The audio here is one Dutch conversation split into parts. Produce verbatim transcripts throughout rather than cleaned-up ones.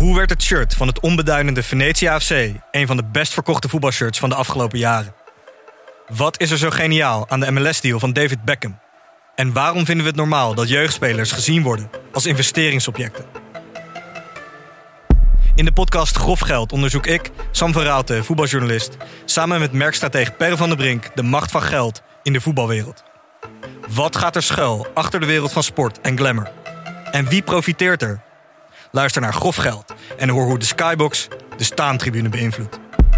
Hoe werd het shirt van het onbeduidende Venetia F C een van de best verkochte voetbalshirts van de afgelopen jaren? Wat is er zo geniaal aan de M L S-deal van David Beckham? En waarom vinden we het normaal dat jeugdspelers gezien worden als investeringsobjecten? In de podcast Grof Geld onderzoek ik, Sam van Raalte, voetbaljournalist, samen met merkstratege Per van der Brink de macht van geld in de voetbalwereld. Wat gaat er schuil achter de wereld van sport en glamour? En wie profiteert er? Luister naar Grof Geld en hoor hoe de Skybox de staantribune beïnvloedt.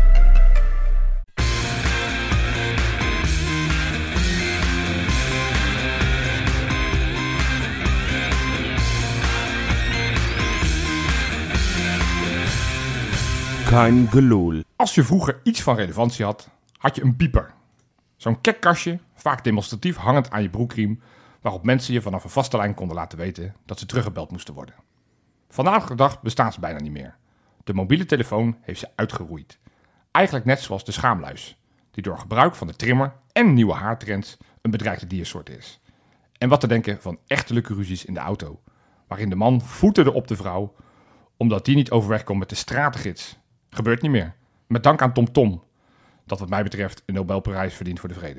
Kein gelul. Als je vroeger iets van relevantie had, had je een pieper. Zo'n kekkastje, vaak demonstratief hangend aan je broekriem, waarop mensen je vanaf een vaste lijn konden laten weten dat ze teruggebeld moesten worden. Vandaag de dag bestaan ze bijna niet meer. De mobiele telefoon heeft ze uitgeroeid. Eigenlijk net zoals de schaamluis, die door gebruik van de trimmer en nieuwe haartrends een bedreigde diersoort is. En wat te denken van echtelijke ruzies in de auto, waarin de man voeterde op de vrouw, omdat die niet overweg kon met de stratengids. Gebeurt niet meer. Met dank aan TomTom, dat wat mij betreft een Nobelprijs verdient voor de vrede.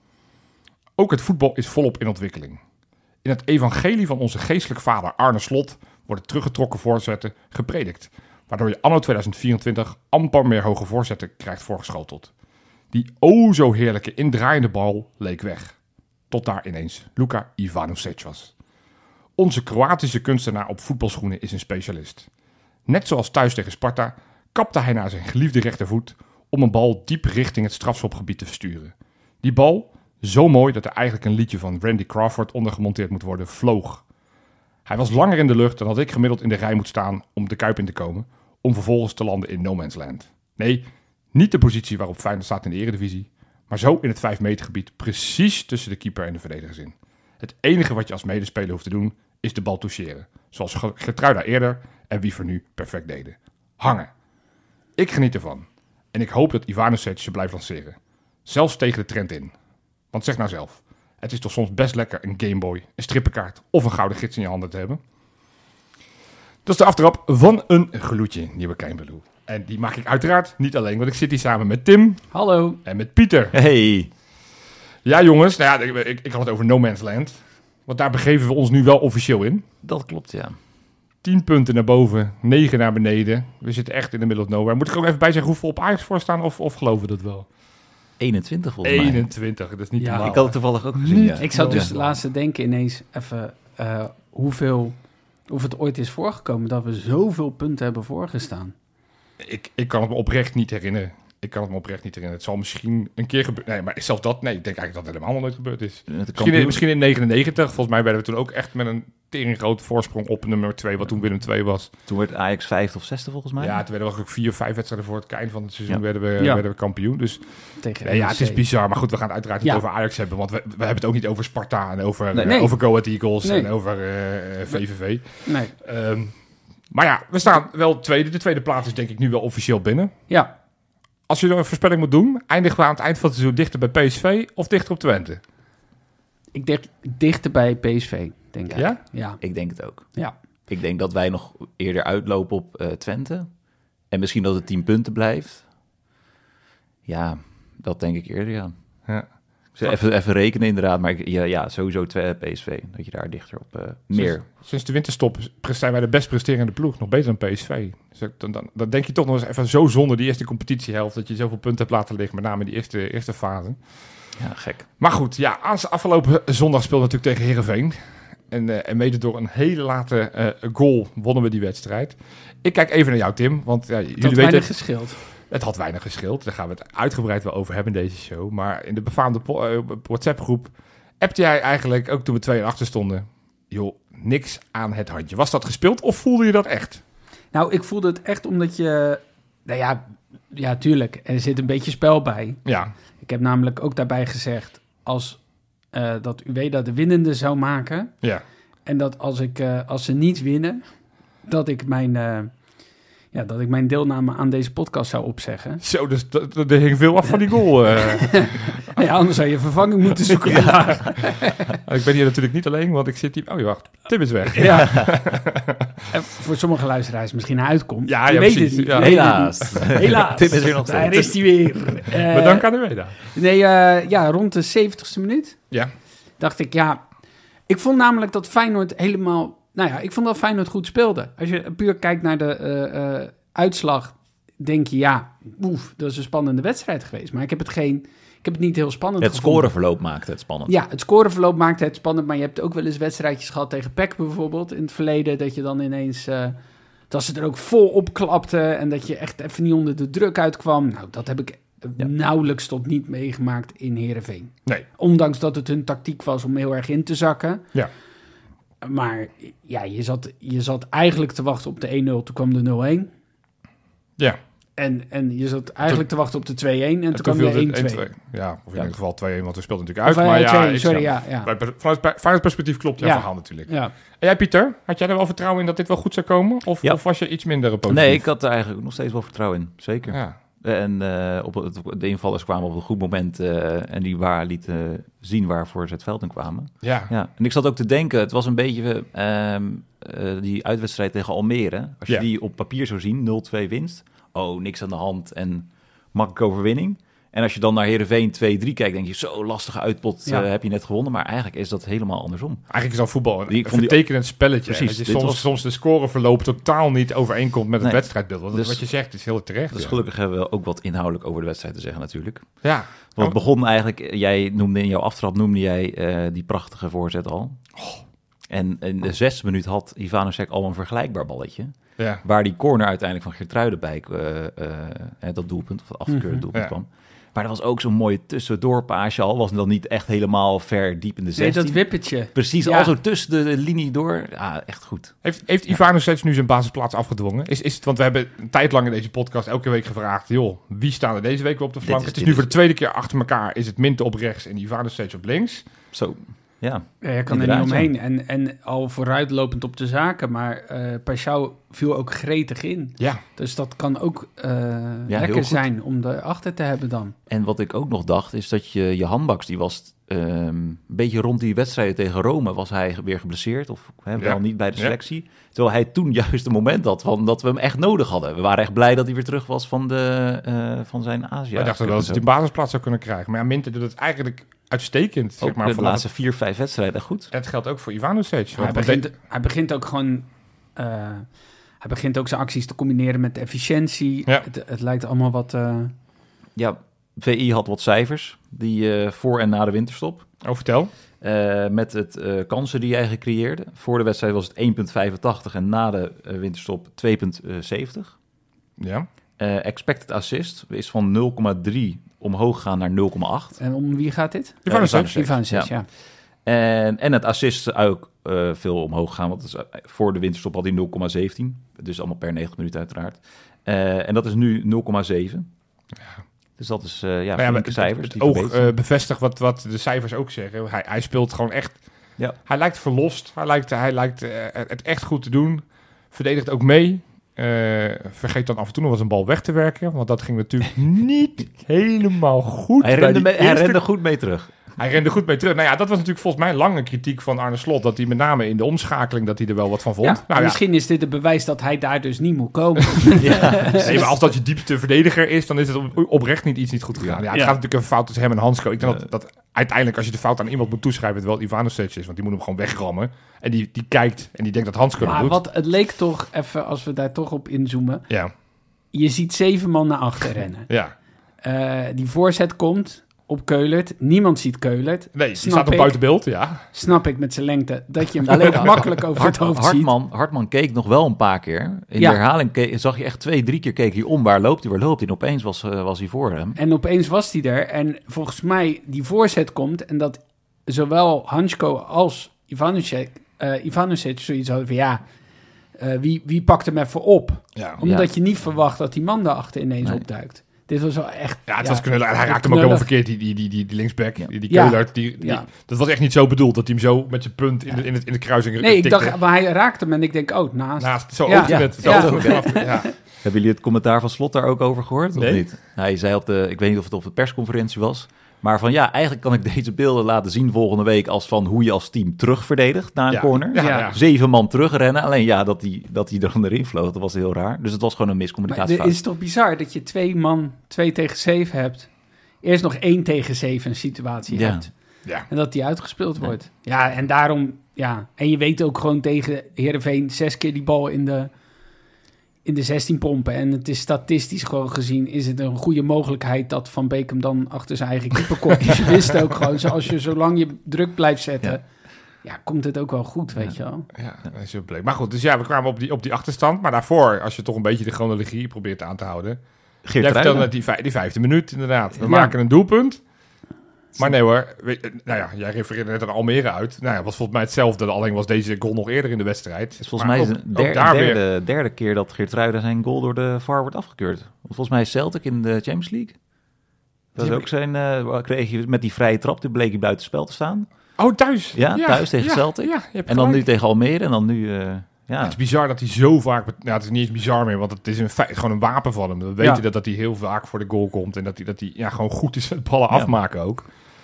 Ook het voetbal is volop in ontwikkeling. In het evangelie van onze geestelijk vader Arne Slot worden teruggetrokken voorzetten gepredikt, waardoor je anno tweeduizend vierentwintig amper meer hoge voorzetten krijgt voorgeschoteld. Die o zo heerlijke indraaiende bal leek weg. Tot daar ineens Luka Ivanovic was. Onze Kroatische kunstenaar op voetbalschoenen is een specialist. Net zoals thuis tegen Sparta kapte hij naar zijn geliefde rechtervoet om een bal diep richting het strafschopgebied te versturen. Die bal, zo mooi dat er eigenlijk een liedje van Randy Crawford onder gemonteerd moet worden, vloog. Hij was langer in de lucht dan dat ik gemiddeld in de rij moet staan om de Kuip in te komen, om vervolgens te landen in no man's land. Nee, niet de positie waarop Feyenoord staat in de Eredivisie, maar zo in het vijf meter gebied precies tussen de keeper en de verdedigers in. Het enige wat je als medespeler hoeft te doen, is de bal toucheren, zoals Geertruida eerder en Wiever nu perfect deden. Hangen. Ik geniet ervan. En ik hoop dat Ivanovic ze blijft lanceren. Zelfs tegen de trend in. Want zeg nou zelf, het is toch soms best lekker een Gameboy, een strippenkaart of een gouden gids in je handen te hebben. Dat is de aftrap van een gloedje, nieuwe Keimbeloe. En die maak ik uiteraard niet alleen, want ik zit hier samen met Tim. Hallo. En met Pieter. Hey. Ja jongens, nou ja, ik, ik had het over No Man's Land. Want daar begeven we ons nu wel officieel in. Dat klopt, ja. tien punten naar boven, negen naar beneden. We zitten echt in de middle of nowhere. Moet ik er ook even bij zeggen hoeveel op Ajax voor staan? Of, of geloven we dat wel? eenentwintig volgens mij. eenentwintig, dat is niet Ja, normaal. Ik had het toevallig ook gezien, ja. Ik zat dus Ja. de laatste denken ineens even uh, hoeveel, of het ooit is voorgekomen dat we zoveel punten hebben voorgestaan. Ik, ik kan het me oprecht niet herinneren. Ik kan het me oprecht niet herinneren. Het zal misschien een keer gebeuren. Nee, maar zelfs dat, nee, ik denk eigenlijk dat het helemaal nog nooit gebeurd is. Misschien in, misschien in negenennegentig. Volgens mij werden we toen ook echt met een teringgrote voorsprong op nummer twee, wat toen Willem twee was. Toen werd Ajax vijfde of zesde volgens mij. Ja, toen werden we ook vier, vijf wedstrijden voor het eind van het seizoen Ja. werden, we, Ja. werden we kampioen. Dus Tegen nee, ja, N E C. het is bizar. Maar goed, we gaan het uiteraard niet Ja. over Ajax hebben. Want we, we hebben het ook niet over Sparta en over, Nee. uh, Nee. over Go Ahead Eagles Nee. en over uh, V V V. Nee. Um, maar ja, we staan wel tweede. De tweede plaats is denk ik nu wel officieel binnen. Ja, Als je een voorspelling moet doen, eindigen we aan het eind van het seizoen dichter bij P S V of dichter op Twente? ik denk dichter bij P S V, denk ik. Ja? Ja. Ik denk het ook. Ja. Ik denk dat wij nog eerder uitlopen op uh, Twente. En misschien dat het tien punten blijft. Ja, dat denk ik eerder, ja. Ja. Even, even rekenen inderdaad, maar ik, ja, ja, sowieso twee P S V. Dat je daar dichter op uh, meer... Sinds, sinds de winterstop zijn wij de best presterende ploeg. Nog beter dan P S V. Dus dan, dan, dan denk je toch nog eens even zo zonder die eerste competitiehelft dat je zoveel punten hebt laten liggen. Met name in die eerste, eerste fase. Ja, gek. Maar goed, ja, afgelopen zondag speelde natuurlijk tegen Heerenveen. En, uh, en mede door een hele late uh, goal wonnen we die wedstrijd. Ik kijk even naar jou, Tim. Want ja, jullie Dat weten... weinig gescheeld. Het had weinig geschild. Daar gaan we het uitgebreid wel over hebben in deze show. Maar in de befaamde po- uh, WhatsApp-groep appte jij eigenlijk, ook toen we twee en achter stonden, joh, niks aan het handje. Was dat gespeeld of voelde je dat echt? Nou, ik voelde het echt omdat je... Nou ja, ja, tuurlijk. Er zit een beetje spel bij. Ja. Ik heb namelijk ook daarbij gezegd... als uh, dat Ueda de winnende zou maken... Ja. en dat als, ik, uh, als ze niet winnen... dat ik mijn... Uh, Ja, dat ik mijn deelname aan deze podcast zou opzeggen. Zo, dus er hing veel af van die goal. Uh. Ja, anders zou je vervanging moeten zoeken vandaag. Ik ben hier natuurlijk niet alleen, want ik zit hier... Oh, wacht. Tim is weg. Ja. En voor sommige luisteraars misschien een uitkomt. Ja, Je ja, weet precies. het niet. Ja. Je weet het Helaas. niet. Helaas. Tim is er nog Daar steeds. is hij weer. Uh, Bedankt aan de Weda. Nee, uh, ja, rond de zeventigste minuut Ja. dacht ik, ja... Ik vond namelijk dat Feyenoord helemaal... Nou ja, ik vond dat Feyenoord goed speelde. Als je puur kijkt naar de uh, uh, uitslag, denk je, ja, oef, dat is een spannende wedstrijd geweest. Maar ik heb het geen... Ik heb het niet heel spannend Het gevonden. scoreverloop maakte het spannend. Ja, het scoreverloop maakte het spannend, maar je hebt ook wel eens wedstrijdjes gehad tegen P E C bijvoorbeeld in het verleden, dat je dan ineens, uh, dat ze er ook vol op klapten en dat je echt even niet onder de druk uitkwam. Nou, dat heb ik Ja. nauwelijks tot niet meegemaakt in Heerenveen. Nee. Ondanks dat het hun tactiek was om heel erg in te zakken. Ja. Maar ja, je zat, je zat eigenlijk te wachten op de één nul, toen kwam de nul-één. Ja. En, en je zat eigenlijk te wachten op de twee-één en, En toen kwam de viel het één-twee. één-twee. Ja, of in Ja. dit geval twee-één, want we speelden natuurlijk Of, uit. uh, Maar ja, twee, ik sorry, snap- ja. ja. Bij- Vanuit vanuit perspectief klopt jouw Ja. verhaal natuurlijk. ja. En jij, Pieter, had jij er wel vertrouwen in dat dit wel goed zou komen? Of, Ja. of was je iets minder positief? Nee, ik had er eigenlijk nog steeds wel vertrouwen in. Zeker. Ja. En uh, op het, de invallers kwamen op een goed moment uh, en die waar lieten zien waarvoor ze het veld in kwamen. Ja. Ja. En ik zat ook te denken, het was een beetje uh, uh, die uitwedstrijd tegen Almere. Als je Ja. die op papier zou zien, nul-twee winst. Oh, niks aan de hand en makkelijke overwinning. En als je dan naar Heerenveen twee-drie kijkt, denk je, zo lastige uitpot Ja. uh, heb je net gewonnen. Maar eigenlijk is dat helemaal andersom. Eigenlijk is dan voetbal een, Die- ik een vond die- vertekenend spelletje. Precies, Dat je dit soms, was- soms de scoreverloop totaal niet overeenkomt met het Nee. wedstrijdbeeld. Want Dus- wat je zegt is heel terecht. Dus ja. gelukkig hebben we ook wat inhoudelijk over de wedstrijd te zeggen natuurlijk. Ja. Want het begon eigenlijk, jij noemde in jouw aftrap, noemde jij uh, die prachtige voorzet al. Oh. En in de zesde minuut had Ivanovic al een vergelijkbaar balletje. Ja. Waar die corner uiteindelijk van Geertruiden bij uh, uh, dat doelpunt, of het afgekeurde Mhm. doelpunt Ja. kwam. Maar er was ook zo'n mooie tussendoorpaasje al. Was dan niet echt helemaal ver diep in de Nee, zestien. dat wippetje. Precies, Ja. al zo tussen de, de linie door. Ja, echt goed. Heeft, heeft Ivanovic nu zijn basisplaats afgedwongen? Is, is het, want we hebben een tijd lang in deze podcast elke week gevraagd, joh, wie staan er deze week weer op de flank? is- Het is dit nu voor is- de tweede keer achter elkaar, is het Minte op rechts en Ivanovic op links. Zo, ja. Ja, je kan er Inderdaad, niet ja. omheen. En, en al vooruitlopend op de zaken, maar uh, Paixão viel ook gretig in. Ja. Dus dat kan ook uh, heel lekker goed. zijn om erachter te hebben dan. En wat ik ook nog dacht, is dat je, je handbaks, die was um, een beetje rond die wedstrijden tegen Rome, was hij weer geblesseerd of hè, wel Ja. niet bij de Ja. selectie. Terwijl hij toen juist een moment had van dat we hem echt nodig hadden. We waren echt blij dat hij weer terug was van, de, uh, van zijn Azië. Wij dachten wel dat hij een basisplaats zou kunnen krijgen. Maar ja, Minte doet het eigenlijk uitstekend. Zeg Ook maar, de vanaf laatste vier, vijf wedstrijden goed. het, het geldt ook voor Ivanovic. Hij Want begint, hij begint ook gewoon... Uh, hij begint ook zijn acties te combineren met efficiëntie. Ja. Het, het lijkt allemaal wat... Uh, Ja, V I had wat cijfers, die uh, voor en na de winterstop. Oh, vertel. Uh, met het uh, kansen die hij gecreëerde. Voor de wedstrijd was het één komma vijfentachtig en na de uh, winterstop twee komma zeventig. Ja. Uh, expected assist is van nul komma drie omhoog gegaan naar nul komma acht. en om wie gaat dit? Ivanovic. Ivanovic. Ivanovic, ja. ja. En, en het assist is ook uh, veel omhoog gegaan, want het is, uh, voor de winterstop had hij nul komma zeventien. Dus allemaal per negentig minuten uiteraard. Uh, en dat is nu nul komma zeven. Ja. Dus dat is uh, ja, Nou ja, flinke het, cijfers. het die oog verbeteren. uh, bevestigt wat, wat de cijfers ook zeggen. Hij, hij speelt gewoon echt... Ja. Hij lijkt verlost. Hij lijkt, hij lijkt uh, het echt goed te doen. Verdedigt ook mee. Uh, vergeet dan af en toe nog eens een bal weg te werken. Want dat ging natuurlijk niet helemaal goed. Hij bij rende, die mee, hij eerste- rende goed mee terug. Hij rende goed mee terug. Nou ja, dat was natuurlijk volgens mij lange kritiek van Arne Slot. Dat hij met name in de omschakeling dat hij er wel wat van vond. Ja, nou, ja. misschien is dit het bewijs dat hij daar dus niet moet komen. Ja. Nee, maar als dat je diepste verdediger is, dan is het op, oprecht niet iets niet goed gegaan. Ja, het Ja. gaat natuurlijk een fout tussen hem en Hansko. Ik denk Ja. dat, dat uiteindelijk als je de fout aan iemand moet toeschrijven, het wel Ivanovic is. Want die moet hem gewoon wegrammen. En die, die kijkt en die denkt dat Hansko dat Maar doet. wat, het leek toch, even als we daar toch op inzoomen. Ja, Je ziet zeven man naar achter rennen. ja. Uh, die voorzet komt op Keulert. Niemand ziet Keulert. Nee, die Snap staat op ik. buiten beeld, ja. Snap ik met zijn lengte dat je hem Alleen ook makkelijk over Hart, het hoofd Hartman, Hartman keek nog wel een paar keer. In Ja. de herhaling keek, zag je echt twee, drie keer keek hij om. Waar loopt hij, waar loopt hij? En opeens was, uh, was hij voor hem. ziet. En opeens was hij er. En volgens mij die voorzet komt. En dat zowel Hansko als Ivanovic, uh, Ivanovic zoiets hadden van ja... Uh, wie, wie pakt hem even op? Ja, Omdat Ja. je niet verwacht dat die man daarachter ineens Nee. opduikt. Dit was wel echt... ja het was knullig. En hij raakte hem ook helemaal verkeerd, die, die, die, die, die linksback, Ja. die, die Ja. Keulert. Die, die, Ja. Dat was echt niet zo bedoeld, dat hij hem zo met zijn punt in de, in het, in de kruising Nee, ik tikte. dacht, maar hij raakte hem en ik denk, oh, naast. Naast, zo Ja. ook Ja. net. Zo Ja. ook vanaf- ja. Hebben jullie het commentaar van Slot daarook over gehoord? Nee. Of niet? Hij zei op de, ik weet niet of het op de persconferentie was, Maar van ja, eigenlijk kan ik deze beelden laten zien volgende week als van hoe je als team terugverdedigt na een Ja. corner. Ja, Ja. ja. Zeven man terugrennen. Alleen ja, dat die, dat die er dan erin vloog, dat was heel raar. Dus het was gewoon een Maar miscommunicatiefout. het is toch bizar dat je twee man, twee tegen zeven hebt. Eerst nog één tegen zeven situatie Ja. hebt. Ja. En dat die uitgespeeld Ja. wordt. Ja, en daarom, ja. En je weet ook gewoon tegen Heerenveen zes keer die bal in de, in de zestien pompen. En het is statistisch gewoon gezien, is het een goede mogelijkheid dat Van Beek hem dan achter zijn eigen keeper komt. Dus je wist ook gewoon, als je zolang je druk blijft zetten, ja, Ja. komt het ook wel goed, weet je wel. Ja, dat is heel bleek. Maar goed, dus ja, we kwamen op die, op die achterstand. Maar daarvoor, als je toch een beetje de chronologie probeert aan te houden. Geert Jij vertelde Ruijden. net die, vij- die vijfde minuut, inderdaad. We Ja. maken een doelpunt. Maar nee hoor, weet- nou ja, jij refereerde net aan Almere uit. Nou ja, was volgens mij hetzelfde. Alleen was deze goal nog eerder in de wedstrijd. Het is volgens Maar mij ook- de ook der- daar weer- derde, derde keer dat Geert Ruijden zijn goal door de V A R wordt afgekeurd. Want volgens mij is Celtic in de Champions League. Dat is Die ook zijn, eh, kreeg je met die vrije trap, toen bleek hij buiten spel te staan. Oh, thuis. Ja, thuis tegen ja, Celtic. Ja, je hebt En dan nu gelijk. tegen Almere en dan nu, eh, ja. Het is bizar dat hij zo vaak... bet- Nou, het is niet eens bizar meer, want het is een feit, gewoon een wapen van hem. We weten Ja. dat, dat hij heel vaak voor de goal komt. En dat hij, dat hij ja, gewoon goed is het ballen afmaken ook.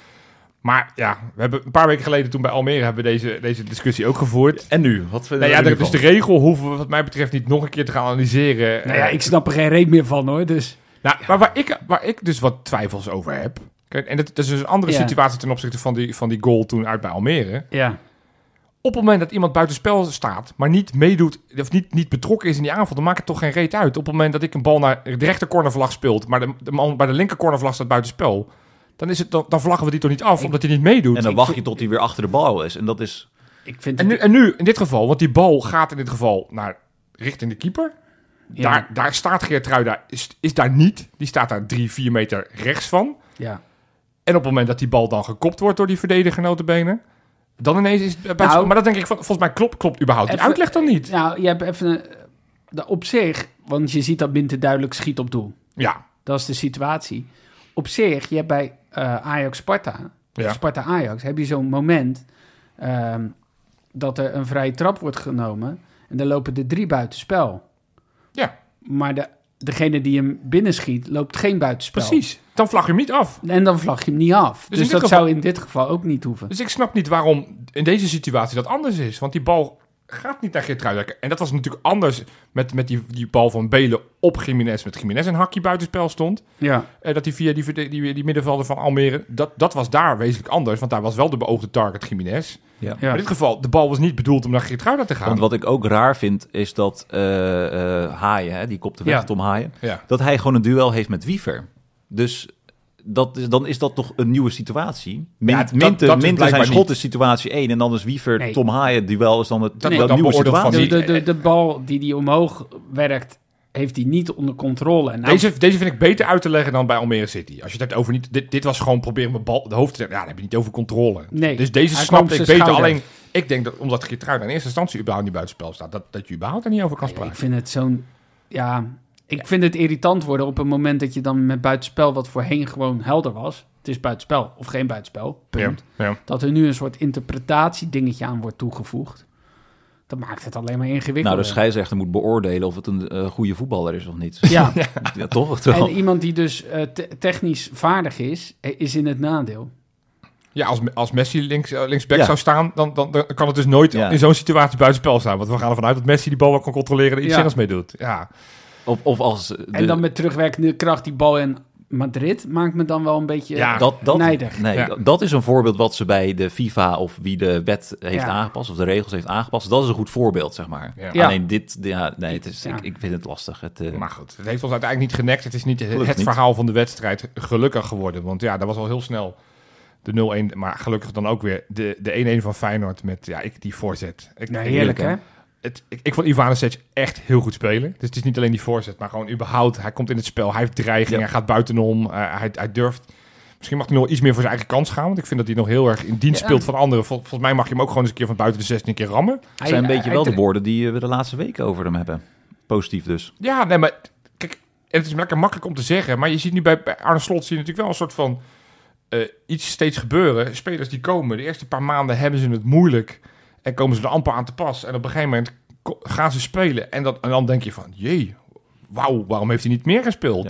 Maar ja, we hebben een paar weken geleden toen bij Almere hebben we deze, deze discussie ook gevoerd. En nu? Wat vinden Nou ja, we dus de regel hoeven we wat mij betreft niet nog een keer te gaan analyseren. Nou ja, ik snap er geen reet meer van hoor, dus... Nou, maar waar ik, waar ik dus wat twijfels over heb... Kijk, en dat, dat is dus een andere Ja. situatie ten opzichte van die, van die goal toen uit bij Almere. Ja, Op het moment dat iemand buitenspel staat, maar niet meedoet... of niet, niet betrokken is in die aanval, dan maakt het toch geen reet uit. Op het moment dat ik een bal naar de rechter cornervlag speelt... maar de, de man bij de linker cornervlag staat buitenspel... dan, is het, dan, dan vlaggen we die toch niet af, Ik- omdat hij niet meedoet. En dan ik wacht vind- je tot hij weer achter de bal is. En dat is... ik vind En het... nu, en nu, in dit geval, want die bal gaat in dit geval naar richting de keeper... ja, Daar, daar staat Geertruida, is, is daar niet. Die staat daar drie, vier meter rechts van. ja. En op het moment dat die bal dan gekopt wordt door die verdediger notabene, dan ineens is het buitenspel. Nou, Maar dat denk ik, van, volgens mij klopt, klopt überhaupt die Even- uitleg dan niet. Nou, je hebt even... een- de, op zich, want je ziet dat Binte duidelijk schiet op doel. Ja, Dat is de situatie. Op zich, je hebt bij eh, Ajax-Sparta, Ja. Sparta-Ajax, heb je zo'n moment ehm, dat er een vrije trap wordt genomen en dan lopen er drie buitenspel. ja, Maar de, degene die hem binnenschiet, loopt geen buitenspel. precies. Dan vlag je hem niet af. En dan vlag je hem niet af. Dus Dus, in dat dit geval- zou in dit geval ook niet hoeven. Dus ik snap niet waarom in deze situatie dat anders is. Want die bal gaat niet naar Geertruida. En dat was natuurlijk anders met, met die, die bal van Belen op Gimenez. Met Gimenez een hakje buitenspel stond. Ja, Eh, dat hij via die, verde- die, die middenvelder van Almere... Dat, dat was daar wezenlijk anders. Want daar was wel de beoogde target Gimenez. Ja. ja. Maar in dit geval, de bal was niet bedoeld om naar Geertruida te gaan. Want wat ik ook raar vind, is dat eh eh, Haaien, hè, die kopte weg, Ja. Tom Haaien, Ja. dat hij gewoon een duel heeft met Wiever. Dus dat is, dan is dat toch een nieuwe situatie. Mint, Ja, dat- Minten, dat is Minten zijn blijkbaar schot niet. is situatie één en dan is Wiever, Nee. Tom Haaien, duel is dan het Dat wel wordt een dan nieuwe beoordeeld van situatie. de, die- de, de, de bal die die omhoog werkt, heeft hij niet onder controle. En nou, Deze, deze vind ik beter uit te leggen dan bij Almere City. Als je het hebt over niet... Dit, dit was gewoon proberen mijn bal de hoofd te zetten. Ja, dan heb je niet over controle. Nee, Dus deze hij snapte kwam ik zijn beter. schouder. Alleen, ik denk dat omdat Geertruida in eerste instantie überhaupt niet buitenspel staat... dat, dat je überhaupt er niet over kan ik spreken. vind het zo'n... Ja, ik vind het irritant worden op het moment dat je dan met buitenspel, wat voorheen gewoon helder was, het is buitenspel of geen buitenspel, punt. Ja, ja. Dat er nu een soort interpretatiedingetje aan wordt toegevoegd. Dat maakt het alleen maar ingewikkelder. Nou, de scheidsrechter moet beoordelen of het een eh, goede voetballer is of niet. Ja, Ja, toch? en Toch? iemand die dus eh, te- technisch vaardig is, eh, is in het nadeel. Ja, als, als Messi links, eh, linksback Ja. zou staan... Dan, dan, dan kan het dus nooit Ja. in zo'n situatie buitenspel staan. Want we gaan ervan uit dat Messi die bal wel kan controleren... en er iets Ja. zinnigs mee doet. Ja. Of, of als... De, En dan met terugwerkende kracht die bal in Madrid maakt me dan wel een beetje Ja, dat, dat, nijdig. Nee, Ja. dat- dat is een voorbeeld wat ze bij de FIFA of wie de wet heeft Ja. aangepast of de regels heeft aangepast. Dat is een goed voorbeeld, zeg maar. Ja. Ja. Alleen dit, ja, nee, het is, Ja. ik, ik vind het lastig. Het, eh, Maar goed, het heeft ons uiteindelijk niet genekt. Het is niet het, Gelukkig niet. verhaal van de wedstrijd gelukkig geworden. Want ja, dat was al heel snel de nul-een. Maar gelukkig dan ook weer de, de één-een van Feyenoord met ja, ik, die voorzet. Ik, Ja, ik- heerlijk, hè? Het, ik, ik vond Ivanovic echt heel goed spelen. Dus het is niet alleen die voorzet, maar gewoon überhaupt. Hij komt in het spel, hij heeft dreiging, Ja. hij gaat buitenom. eh, hij, hij durft... Misschien mag hij nog iets meer voor zijn eigen kans gaan. Want ik vind dat hij nog heel erg in dienst Ja. speelt van anderen. Vol- volgens mij mag je hem ook gewoon eens een keer van buiten de zestien keer rammen. Het zijn een beetje wel de hij- woorden die eh, we de laatste weken over hem hebben. Positief dus. Ja, nee, maar kijk, het is lekker makkelijk om te zeggen. Maar je ziet nu bij, bij Arne Slot zie je natuurlijk wel een soort van eh, iets steeds gebeuren. Spelers die komen, de eerste paar maanden hebben ze het moeilijk. En komen ze er amper aan te pas. En op een gegeven moment ko- gaan ze spelen. En, dat, en dan denk je van, jee, wauw, waarom heeft hij niet meer gespeeld? Ja.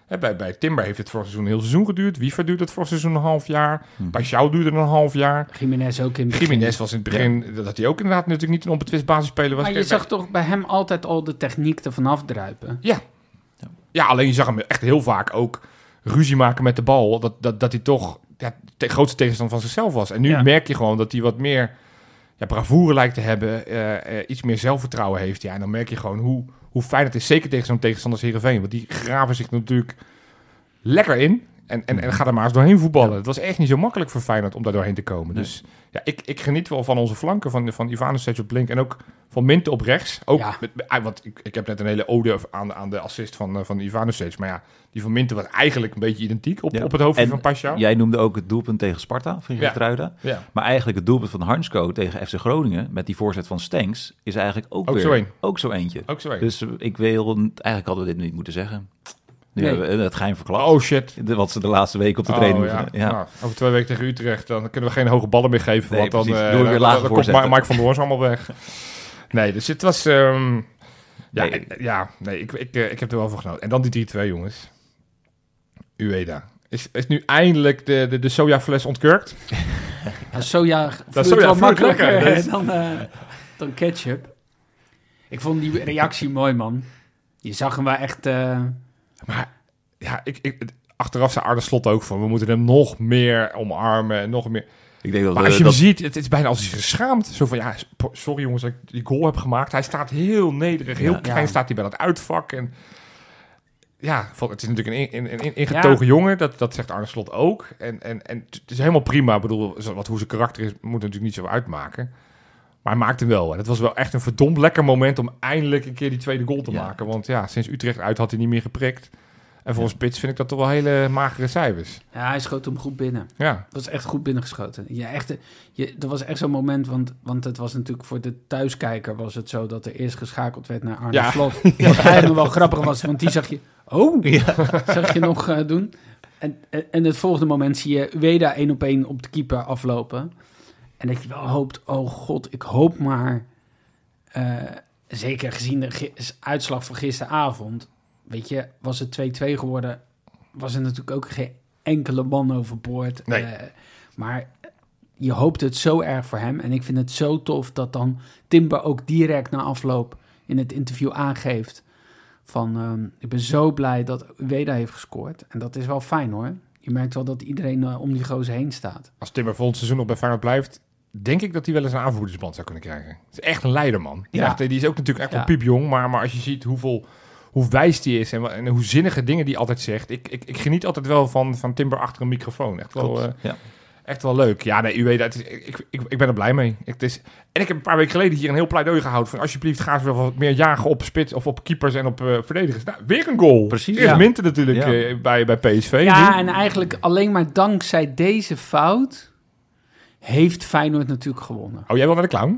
Hè, bij, bij Timber heeft het vorig seizoen een heel seizoen geduurd. Wiever duurt het vorig seizoen een half jaar. Hm. Bij Schouw duurde het een half jaar. Jiménez ook in het begin. Jiménez was in het begin, dat hij ook inderdaad natuurlijk niet een onbetwist basisspeler was. Maar je Kijk, zag toch bij hem altijd al de techniek ervan afdruipen. Ja. ja, alleen je zag hem echt heel vaak ook ruzie maken met de bal. Dat, dat, dat hij toch ja, de grootste tegenstander van zichzelf was. En nu Ja. merk je gewoon dat hij wat meer ja, bravoure lijkt te hebben. Uh, uh, iets meer zelfvertrouwen heeft. Ja, en dan merk je gewoon hoe, hoe fijn het is. Zeker tegen zo'n tegenstander als Heerenveen. Want die graven zich natuurlijk lekker in. En, en, en gaat er maar eens doorheen voetballen. Ja. Het was echt niet zo makkelijk voor Feyenoord om daar doorheen te komen. Nee. Dus ja, ik, ik geniet wel van onze flanken. Van, van Ivanovic op links en ook van Minte op rechts. Ook Ja. met, met- want ik, ik heb net een hele ode aan, aan de assist van, uh, van Ivanovic. Maar ja, die van Minte was eigenlijk een beetje identiek op, Ja. op het hoofdje En van Pasja. Jij noemde ook het doelpunt tegen Sparta van Ja. Geertruida. Ja. Maar eigenlijk het doelpunt van Hansko tegen F C Groningen met die voorzet van Stenks is eigenlijk ook, Ook weer zo een. ook zo eentje. Ook zo. Dus uh, ik wil, eigenlijk hadden we dit niet moeten zeggen. Nu Nee. hebben we het geheim verklapt. Oh shit. De- Wat ze de laatste week op de Oh, training ja. oefenen. Ja. Nou, over twee weken tegen Utrecht, dan kunnen we geen hoge ballen meer geven. Nee, want dan, precies. eh, Doen we weer dan- lage dan komt voorzetten. Ma- Mike van der Horst allemaal weg. Nee, dus het was... ehm, ja, Nee. eh, ja, nee, ik, ik, eh, ik heb er wel van genoten. En dan die drie twee, jongens. Ueda. Is, is nu eindelijk de, de, de sojafles ontkurkt? Ja, soja Dat vloeit soja wel vloeit makkelijker lekker, dus. dan, eh, dan ketchup. Ik vond die reactie mooi, man. Je zag hem wel echt... eh, Maar ja, ik, ik, achteraf zei Arne Slot ook van... we moeten hem nog meer omarmen en nog meer... Ik denk dat, Maar we- als je dat hem ziet, het is bijna als hij zich schaamt. Zo van, ja, sp- sorry jongens dat ik die goal heb gemaakt. Hij staat heel nederig, heel Ja. klein Ja. staat hij bij dat uitvak. En ja, vol- het is natuurlijk een, in- een, een ingetogen jongen. Dat, dat zegt Arne Slot ook. En, en, en het is helemaal prima. Ik bedoel, zo- wat, hoe zijn karakter is, moet natuurlijk niet zo uitmaken. Maar hij maakte hem wel. En het was wel echt een verdomd lekker moment om eindelijk een keer die tweede goal te Ja. maken. Want ja, sinds Utrecht uit had hij niet meer geprikt. En voor een spits vind ik dat toch wel hele magere cijfers. ja, hij schoot hem goed binnen. Ja, Het was echt goed binnengeschoten. Ja, echt, eh, je, er was echt zo'n moment, want, want het was natuurlijk voor de thuiskijker was het zo dat er eerst geschakeld werd naar Arne Ja. Slot. Wat eigenlijk wel grappig was, want die zag je, oh, zag je nog eh, doen. En, en, en het volgende moment zie je Ueda één op één op de keeper aflopen. En dat je wel hoopt, oh god, ik hoop maar, eh, zeker gezien de gi- uitslag van gisteravond, weet je, was het twee twee geworden, was er natuurlijk ook geen enkele man overboord. Nee. Eh, maar je hoopt het zo erg voor hem. En ik vind het zo tof dat dan Timber ook direct na afloop in het interview aangeeft van, ehm, ik ben zo blij dat Ueda heeft gescoord. En dat is wel fijn hoor. Je merkt wel dat iedereen eh, om die gozer heen staat. als Timber volgend seizoen nog bij Feyenoord blijft, denk ik dat hij wel eens een aanvoerdersband zou kunnen krijgen. Het is echt een leider, man. Ja. Echt, die is ook natuurlijk echt Ja. wel piepjong, maar, maar als je ziet hoeveel, hoe wijs die is en, wa- en hoe zinnige dingen die altijd zegt. Ik, ik, ik geniet altijd wel van, van Timber achter een microfoon. Echt wel, Klopt, eh, ja. echt wel leuk. Ja, nee, u weet het. Is, ik, ik, ik ben er blij mee. Het is, en ik heb een paar weken geleden hier een heel pleidooi gehouden van alsjeblieft ga eens wel wat meer jagen op spits of op keepers en op eh, verdedigers. Nou, weer een goal. Precies, Eerst ja. Minte natuurlijk Ja. eh, bij, bij P S V. Ja, Nu- en eigenlijk alleen maar dankzij deze fout heeft Feyenoord natuurlijk gewonnen. Oh, jij wil naar de clown?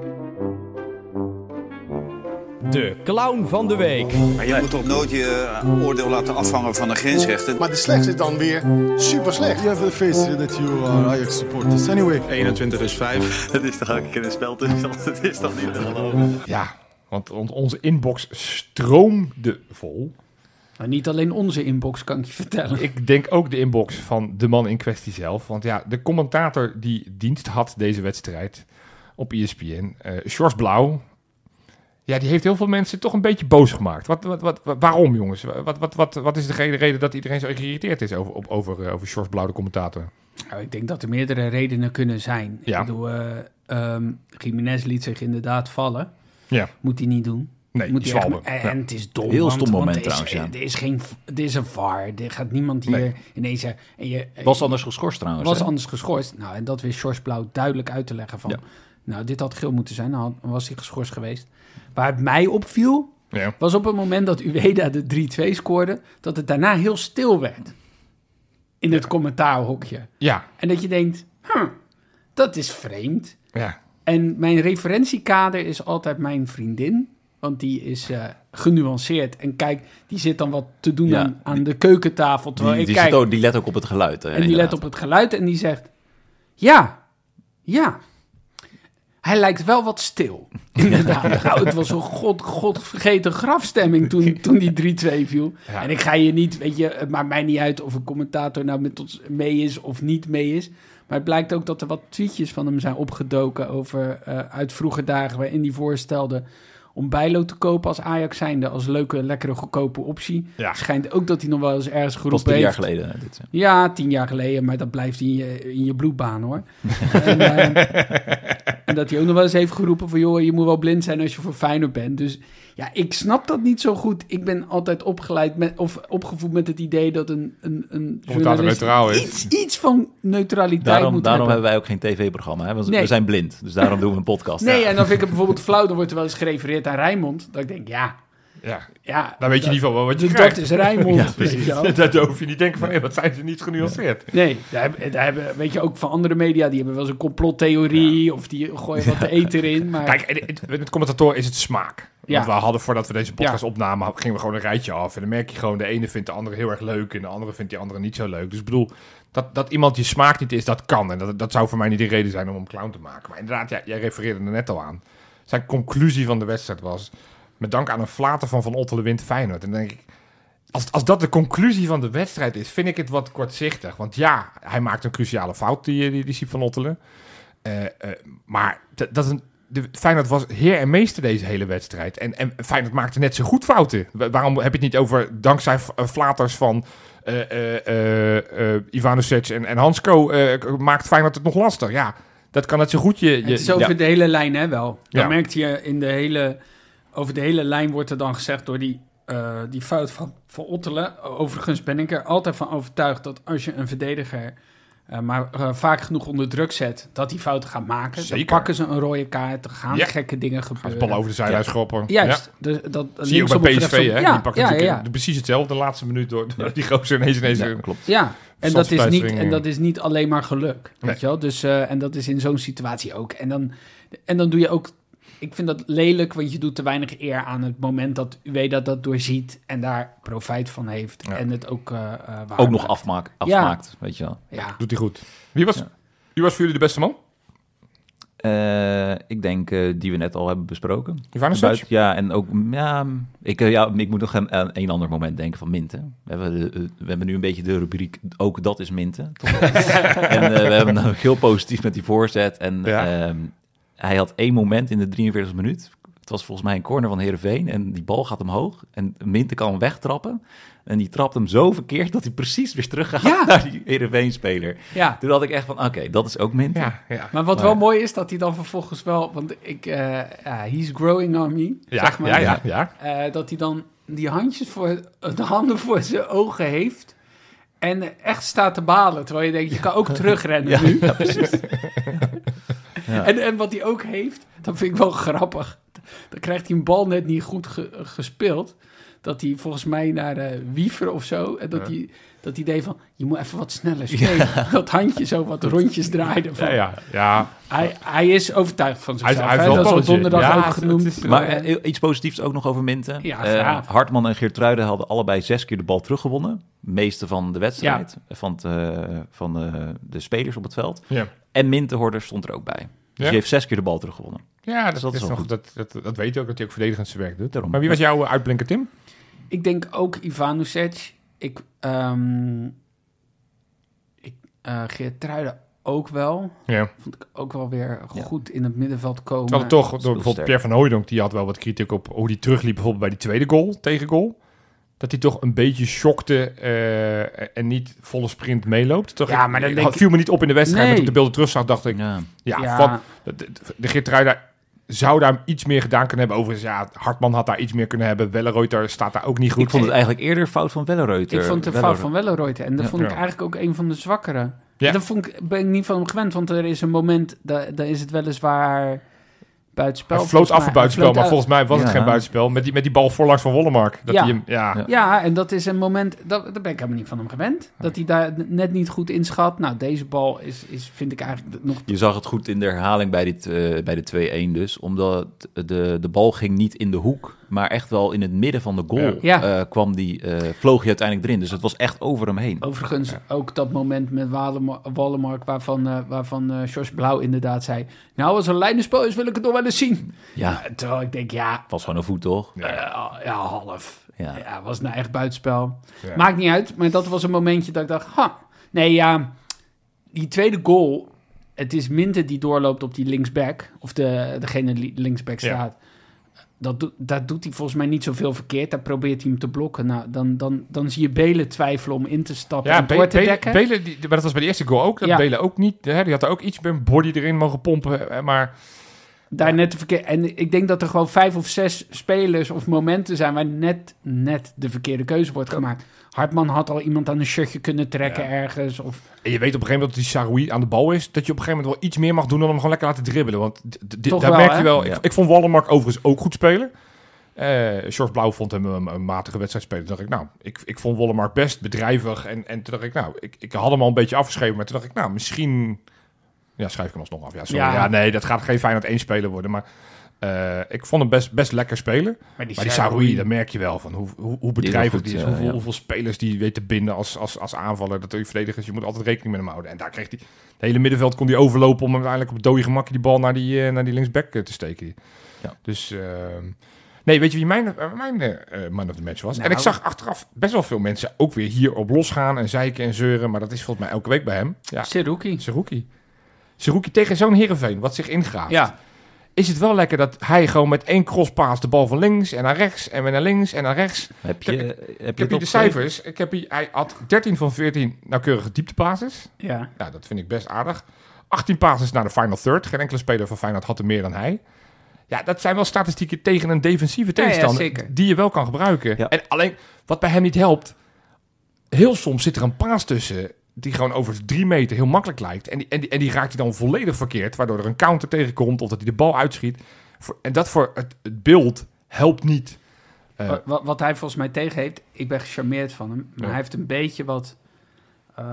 De clown van de week. Maar je moet toch nooit je uh, oordeel laten afhangen van de grensrechten. Maar de slechtste is dan weer super slecht. You have the face that you are Ajax supporters. Anyway. eenentwintig is vijf. Het is toch elke keer een speltussen. Het is toch niet te geloven. Ja, want on- onze inbox stroomde vol. Nou, niet alleen onze inbox, kan ik je vertellen. Ik denk ook de inbox van de man in kwestie zelf. Want ja, de commentator die dienst had deze wedstrijd op E S P N, uh, Sjors Blauw, ja, die heeft heel veel mensen toch een beetje boos gemaakt. Wat, wat, wat, wa- waarom, jongens? Wat, wat, wat, wat is de reden reden dat iedereen zo geïrriteerd is over, op, over, uh, over Sjors Blauw, de commentator? Nou, ik denk dat er meerdere redenen kunnen zijn. Ja. Ik bedoel, eh um, Jiménez liet zich inderdaad vallen. Ja. Moet hij niet doen. Nee, Moet die hij echt- zwalbe. en, Ja. en het is dom. Heel want- stom want moment er is, trouwens, ja. Er is geen... Er is een V A R. Er gaat niemand hier Nee. ineens zeggen... En je, Was anders geschorst trouwens. was hè? anders geschorst. Nou, en dat wist Sjors Blauw duidelijk uit te leggen van... Ja. Nou, dit had geel moeten zijn. Nou, dan was hij geschorst geweest. Waar het mij opviel... Ja. was op het moment dat Ueda de drie twee scoorde... dat het daarna heel stil werd. In het commentaarhokje. Ja, En dat je denkt... Huh, dat is vreemd. ja. En mijn referentiekader is altijd mijn vriendin. Want die is eh, genuanceerd. En kijk, die zit dan wat te doen Ja, aan, aan de keukentafel. Terwijl Die, ik die, kijk, zit ook, die let ook op het geluid. eh, en die let inderdaad. op het geluid en die zegt... Ja, ja. Hij lijkt wel wat stil, inderdaad. Nou, het was een god, godvergeten grafstemming toen, toen die drie-twee viel. Ja. En ik ga je niet, weet je, het maakt mij niet uit of een commentator nou met ons mee is of niet mee is. Maar het blijkt ook dat er wat tweetjes van hem zijn opgedoken over uh, uit vroege dagen, waarin hij voorstelde om Bijlo te kopen als Ajax zijnde, als leuke, lekkere, goedkope optie. Ja. Schijnt ook dat hij nog wel eens ergens geroepen heeft. Dat was tien jaar geleden. Dit, ja, tien jaar geleden, maar dat blijft in je, in je bloedbaan, hoor. en, uh, en dat hij ook nog wel eens heeft geroepen van, joh, je moet wel blind zijn als je voor Feyenoord bent. Dus ja, ik snap dat niet zo goed. Ik ben altijd opgeleid met, of opgevoed met het idee dat een, een, een journalist iets, iets van neutraliteit daarom, moet daarom hebben. hebben wij ook geen tv-programma, hè? Want nee. we zijn blind. Dus daarom doen we een podcast. Nee, ja. En dan vind ik het bijvoorbeeld flauw, dan wordt er wel eens gerefereerd aan Rijnmond. Dat ik denk, ja... Ja, ja dan weet je dat, niet van wat je dat krijgt. Dat is Rijnmond. Ja, precies. Dat hoef je niet denken van, hey, wat zijn ze niet genuanceerd. Nee, daar hebben, daar hebben, weet je, ook van andere media, die hebben wel eens een complottheorie, ja. of die gooien wat te eten in. Maar... Kijk, met het commentator is het smaak. Ja. Want we hadden, voordat we deze podcast ja. opnamen, gingen we gewoon een rijtje af. En dan merk je gewoon, de ene vindt de andere heel erg leuk en de andere vindt die andere niet zo leuk. Dus ik bedoel, dat, dat iemand je smaak niet is, dat kan. En dat, dat zou voor mij niet de reden zijn om hem clown te maken. Maar inderdaad, ja, jij refereerde er net al aan. Zijn conclusie van de wedstrijd was, met dank aan een flater van Van Ottelen wint Feyenoord. En dan denk ik, als, als dat de conclusie van de wedstrijd is, vind ik het wat kortzichtig. Want ja, hij maakt een cruciale fout, die, die, die Siep van Ottelen. Uh, uh, maar d- dat is een, de, Feyenoord was heer en meester deze hele wedstrijd. En, en Feyenoord maakte net zo goed fouten. Waarom heb je het niet over, dankzij f- flaters van uh, uh, uh, uh, Ivanovic en, en Hansko, uh, maakt Feyenoord het nog lastig? Ja, dat kan net zo goed. Je, je, het is over ja. de hele lijn, hè, wel. Dan ja. merkt je in de hele... Over de hele lijn wordt er dan gezegd door die, uh, die fout van, van Ottelen. Overigens ben ik er altijd van overtuigd dat als je een verdediger uh, maar uh, vaak genoeg onder druk zet, dat die fouten gaat maken. Zeker. Dan pakken ze een rode kaart, er gaan ja. gekke dingen gebeuren. Gaat de bal over de zijlijn ja. schoppen. Juist. Ja. Dus dat, zie je ook bij P S V, hè? Ja, die pakt ja, natuurlijk ja. precies hetzelfde de laatste minuut door, door ja. die gozer ineens ineens. Ja, klopt. Ja, en dat, is niet, en dat is niet alleen maar geluk, weet nee. je wel. Dus, uh, en dat is in zo'n situatie ook. En dan, en dan doe je ook... Ik vind dat lelijk, want je doet te weinig eer aan het moment dat U W dat dat doorziet en daar profijt van heeft. Ja. En het ook uh, waar Ook nog afmaakt, afmaakt ja. weet je wel. Ja. Doet hij goed. Wie was, ja. wie was voor jullie de beste man? Uh, ik denk uh, die we net al hebben besproken. Ivanovic? Ja, en ook... Ja, ik, uh, ja, ik moet nog aan een, een ander moment denken van Minten. We hebben, uh, we hebben nu een beetje de rubriek ook dat is Minten. en uh, we hebben nou heel positief met die voorzet. En ja. uh, hij had één moment in de drieënveertigste minuut. Het was volgens mij een corner van Heerenveen. En die bal gaat omhoog. En Minten kan hem wegtrappen. En die trapt hem zo verkeerd dat hij precies weer terug gaat ja. naar die Heerenveen-speler. Ja. Toen had ik echt van, oké, okay, dat is ook Minten. Ja, ja. Maar wat maar, wel mooi is, dat hij dan vervolgens wel... Want ik, uh, uh, he's growing on me, ja, zeg maar. Ja, ja, ja. Uh, dat hij dan die handjes voor, de handen voor zijn ogen heeft... En echt staat te balen, terwijl je denkt, je kan ook terugrennen ja, nu. Ja, precies. ja. En, en wat hij ook heeft, dat vind ik wel grappig. Dan krijgt hij een bal net niet goed ge, gespeeld. Dat hij volgens mij naar uh, Wiever of zo... En dat, ja. hij, dat hij deed van, je moet even wat sneller spelen. Ja. Dat handje zo wat rondjes draaide. Van. Ja, ja, ja. Hij, hij is overtuigd van zichzelf. Hij, hij dat is al donderdag ja, ook genoemd. Is, maar uh, iets positiefs ook nog over Minten. Ja, uh, Hartman en Geertruiden hadden allebei zes keer de bal teruggewonnen. Meeste van de wedstrijd. Ja. Van, het, uh, van uh, de spelers op het veld. Ja. En Mintenhorder stond er ook bij. Dus ja. die heeft zes keer de bal teruggewonnen. Ja, dat, dus dat is, is nog, dat, dat, dat weet je ook, dat hij ook verdedigend zijn werk doet. Daarom. Maar wie was jouw uitblinker, Tim? Ik denk ook Ivanovic. Ik, um, ik uh, Geertruiden ook wel. Ja. Vond ik ook wel weer goed ja. in het middenveld komen. We hadden toch, door, bijvoorbeeld Pierre van Hooijdonk, die had wel wat kritiek op hoe hij terugliep, bijvoorbeeld bij die tweede goal, tegengoal. Dat hij toch een beetje shockte uh, en niet volle sprint meeloopt. Toch, ja, maar dat ik, viel me niet op in de wedstrijd, nee. maar toen ik de beelden terugzag, dacht ik... Ja, ja, ja. Van, de, de, de Geertruiden zou daar iets meer gedaan kunnen hebben. Overigens, ja, Hartman had daar iets meer kunnen hebben. Welleroyter staat daar ook niet goed. Ik vond het eigenlijk eerder fout van Welleroyter. Ik vond het een fout van Welleroyter. En dat ja. vond ik ja. eigenlijk ook een van de zwakkere. Ja. Dat vond ik, ben ik niet van hem gewend. Want er is een moment, daar, daar is het weliswaar buitenspel. Hij floot af voor buitenspel, maar volgens mij was ja. het geen buitenspel. Met die, met die bal voorlangs van Wollemark. Dat ja. hij hem, ja. Ja. ja, en dat is een moment, dat, daar ben ik helemaal niet van hem gewend. Dat hij daar net niet goed inschat. Nou, deze bal is, is vind ik eigenlijk nog... Je zag het goed in de herhaling bij, dit, uh, bij de twee-een dus. Omdat de, de bal ging niet in de hoek, maar echt wel in het midden van de goal Ja. uh, kwam die, uh, vloog hij uiteindelijk erin. Dus het was echt over hem heen. Overigens ja. ook dat moment met Wallenmark, waarvan, uh, waarvan uh, George Blauw inderdaad zei... Nou, als er een lijnenspel is, wil ik het nog wel eens zien. Ja. Uh, terwijl ik denk, ja... Het was gewoon een voet, toch? Uh, ja, half. Ja, ja was nou echt buitenspel. Ja. Maakt niet uit, maar dat was een momentje dat ik dacht... Ha, nee, ja, die tweede goal... Het is Minte die doorloopt op die linksback. Of de, degene die linksback staat. Ja. Dat, do, dat doet hij volgens mij niet zoveel verkeerd. Daar probeert hij hem te blokken. Nou, dan, dan, dan zie je Belen twijfelen om in te stappen ja, en door te Belen, dekken. Belen, die, maar dat was bij de eerste goal ook. Dat ja. Belen ook niet. Hè, die had er ook iets met een body erin mogen pompen. Maar... Daar ja. net de verkeer. En ik denk dat er gewoon vijf of zes spelers of momenten zijn... waar net, net de verkeerde keuze wordt ja. gemaakt. Hartman had al iemand aan een shirtje kunnen trekken ja. ergens. Of... En je weet op een gegeven moment dat die Saroui aan de bal is... dat je op een gegeven moment wel iets meer mag doen dan hem gewoon lekker laten dribbelen. Want d- d- daar wel, merk hè? je wel... Ja. Ik, ik vond Wallenmark overigens ook goed spelen. Uh, George Blauw vond hem een, een matige wedstrijd spelen. Toen dacht ik, nou, ik, ik vond Wallenmark best bedrijvig. En, en toen dacht ik, nou, ik, ik had hem al een beetje afgeschreven. Maar toen dacht ik, nou, misschien... Ja, schrijf ik hem alsnog af. Ja, sorry. Ja. ja, nee, dat gaat geen Feyenoord één speler worden. Maar uh, ik vond hem best, best lekker spelen. Maar die, die Saroui, daar merk je wel van hoe, hoe, hoe bedrijvig die, die is. Uh, hoeveel, ja. hoeveel spelers die weet te binden als, als, als aanvaller. Dat die verdedigers, je moet altijd rekening met hem houden. En daar kreeg hij... Het hele middenveld kon hij overlopen om uiteindelijk op het dode gemakje die bal naar die, uh, naar die linksback te steken. Ja. Dus... Uh, nee, weet je wie mijn, mijn uh, man of the match was? Nou, en ik zag achteraf best wel veel mensen ook weer hier op losgaan en zeiken en zeuren. Maar dat is volgens mij elke week bij hem. Ja. Seruki. Seruki. Seruki tegen zo'n Heerenveen, wat zich ingraaft. Ja. Is het wel lekker dat hij gewoon met één crosspaas de bal van links en naar rechts en weer naar links en naar rechts. Heb je, ik, heb ik je heb hier de cijfers. Ik heb hier, hij had dertien van veertien nauwkeurige dieptepases. Ja. Nou, dat vind ik best aardig. achttien passes naar de final third. Geen enkele speler van Feyenoord had er meer dan hij. Ja, dat zijn wel statistieken tegen een defensieve tegenstander. Ja, ja, die je wel kan gebruiken. Ja. En alleen, wat bij hem niet helpt, heel soms zit er een paas tussen die gewoon over drie meter heel makkelijk lijkt. En die, en die, en die raakt hij dan volledig verkeerd, waardoor er een counter tegenkomt of dat hij de bal uitschiet. Voor, en dat voor het, het beeld helpt niet. Uh, wat, wat hij volgens mij tegen heeft, ik ben gecharmeerd van hem, maar ja. hij heeft een beetje wat uh,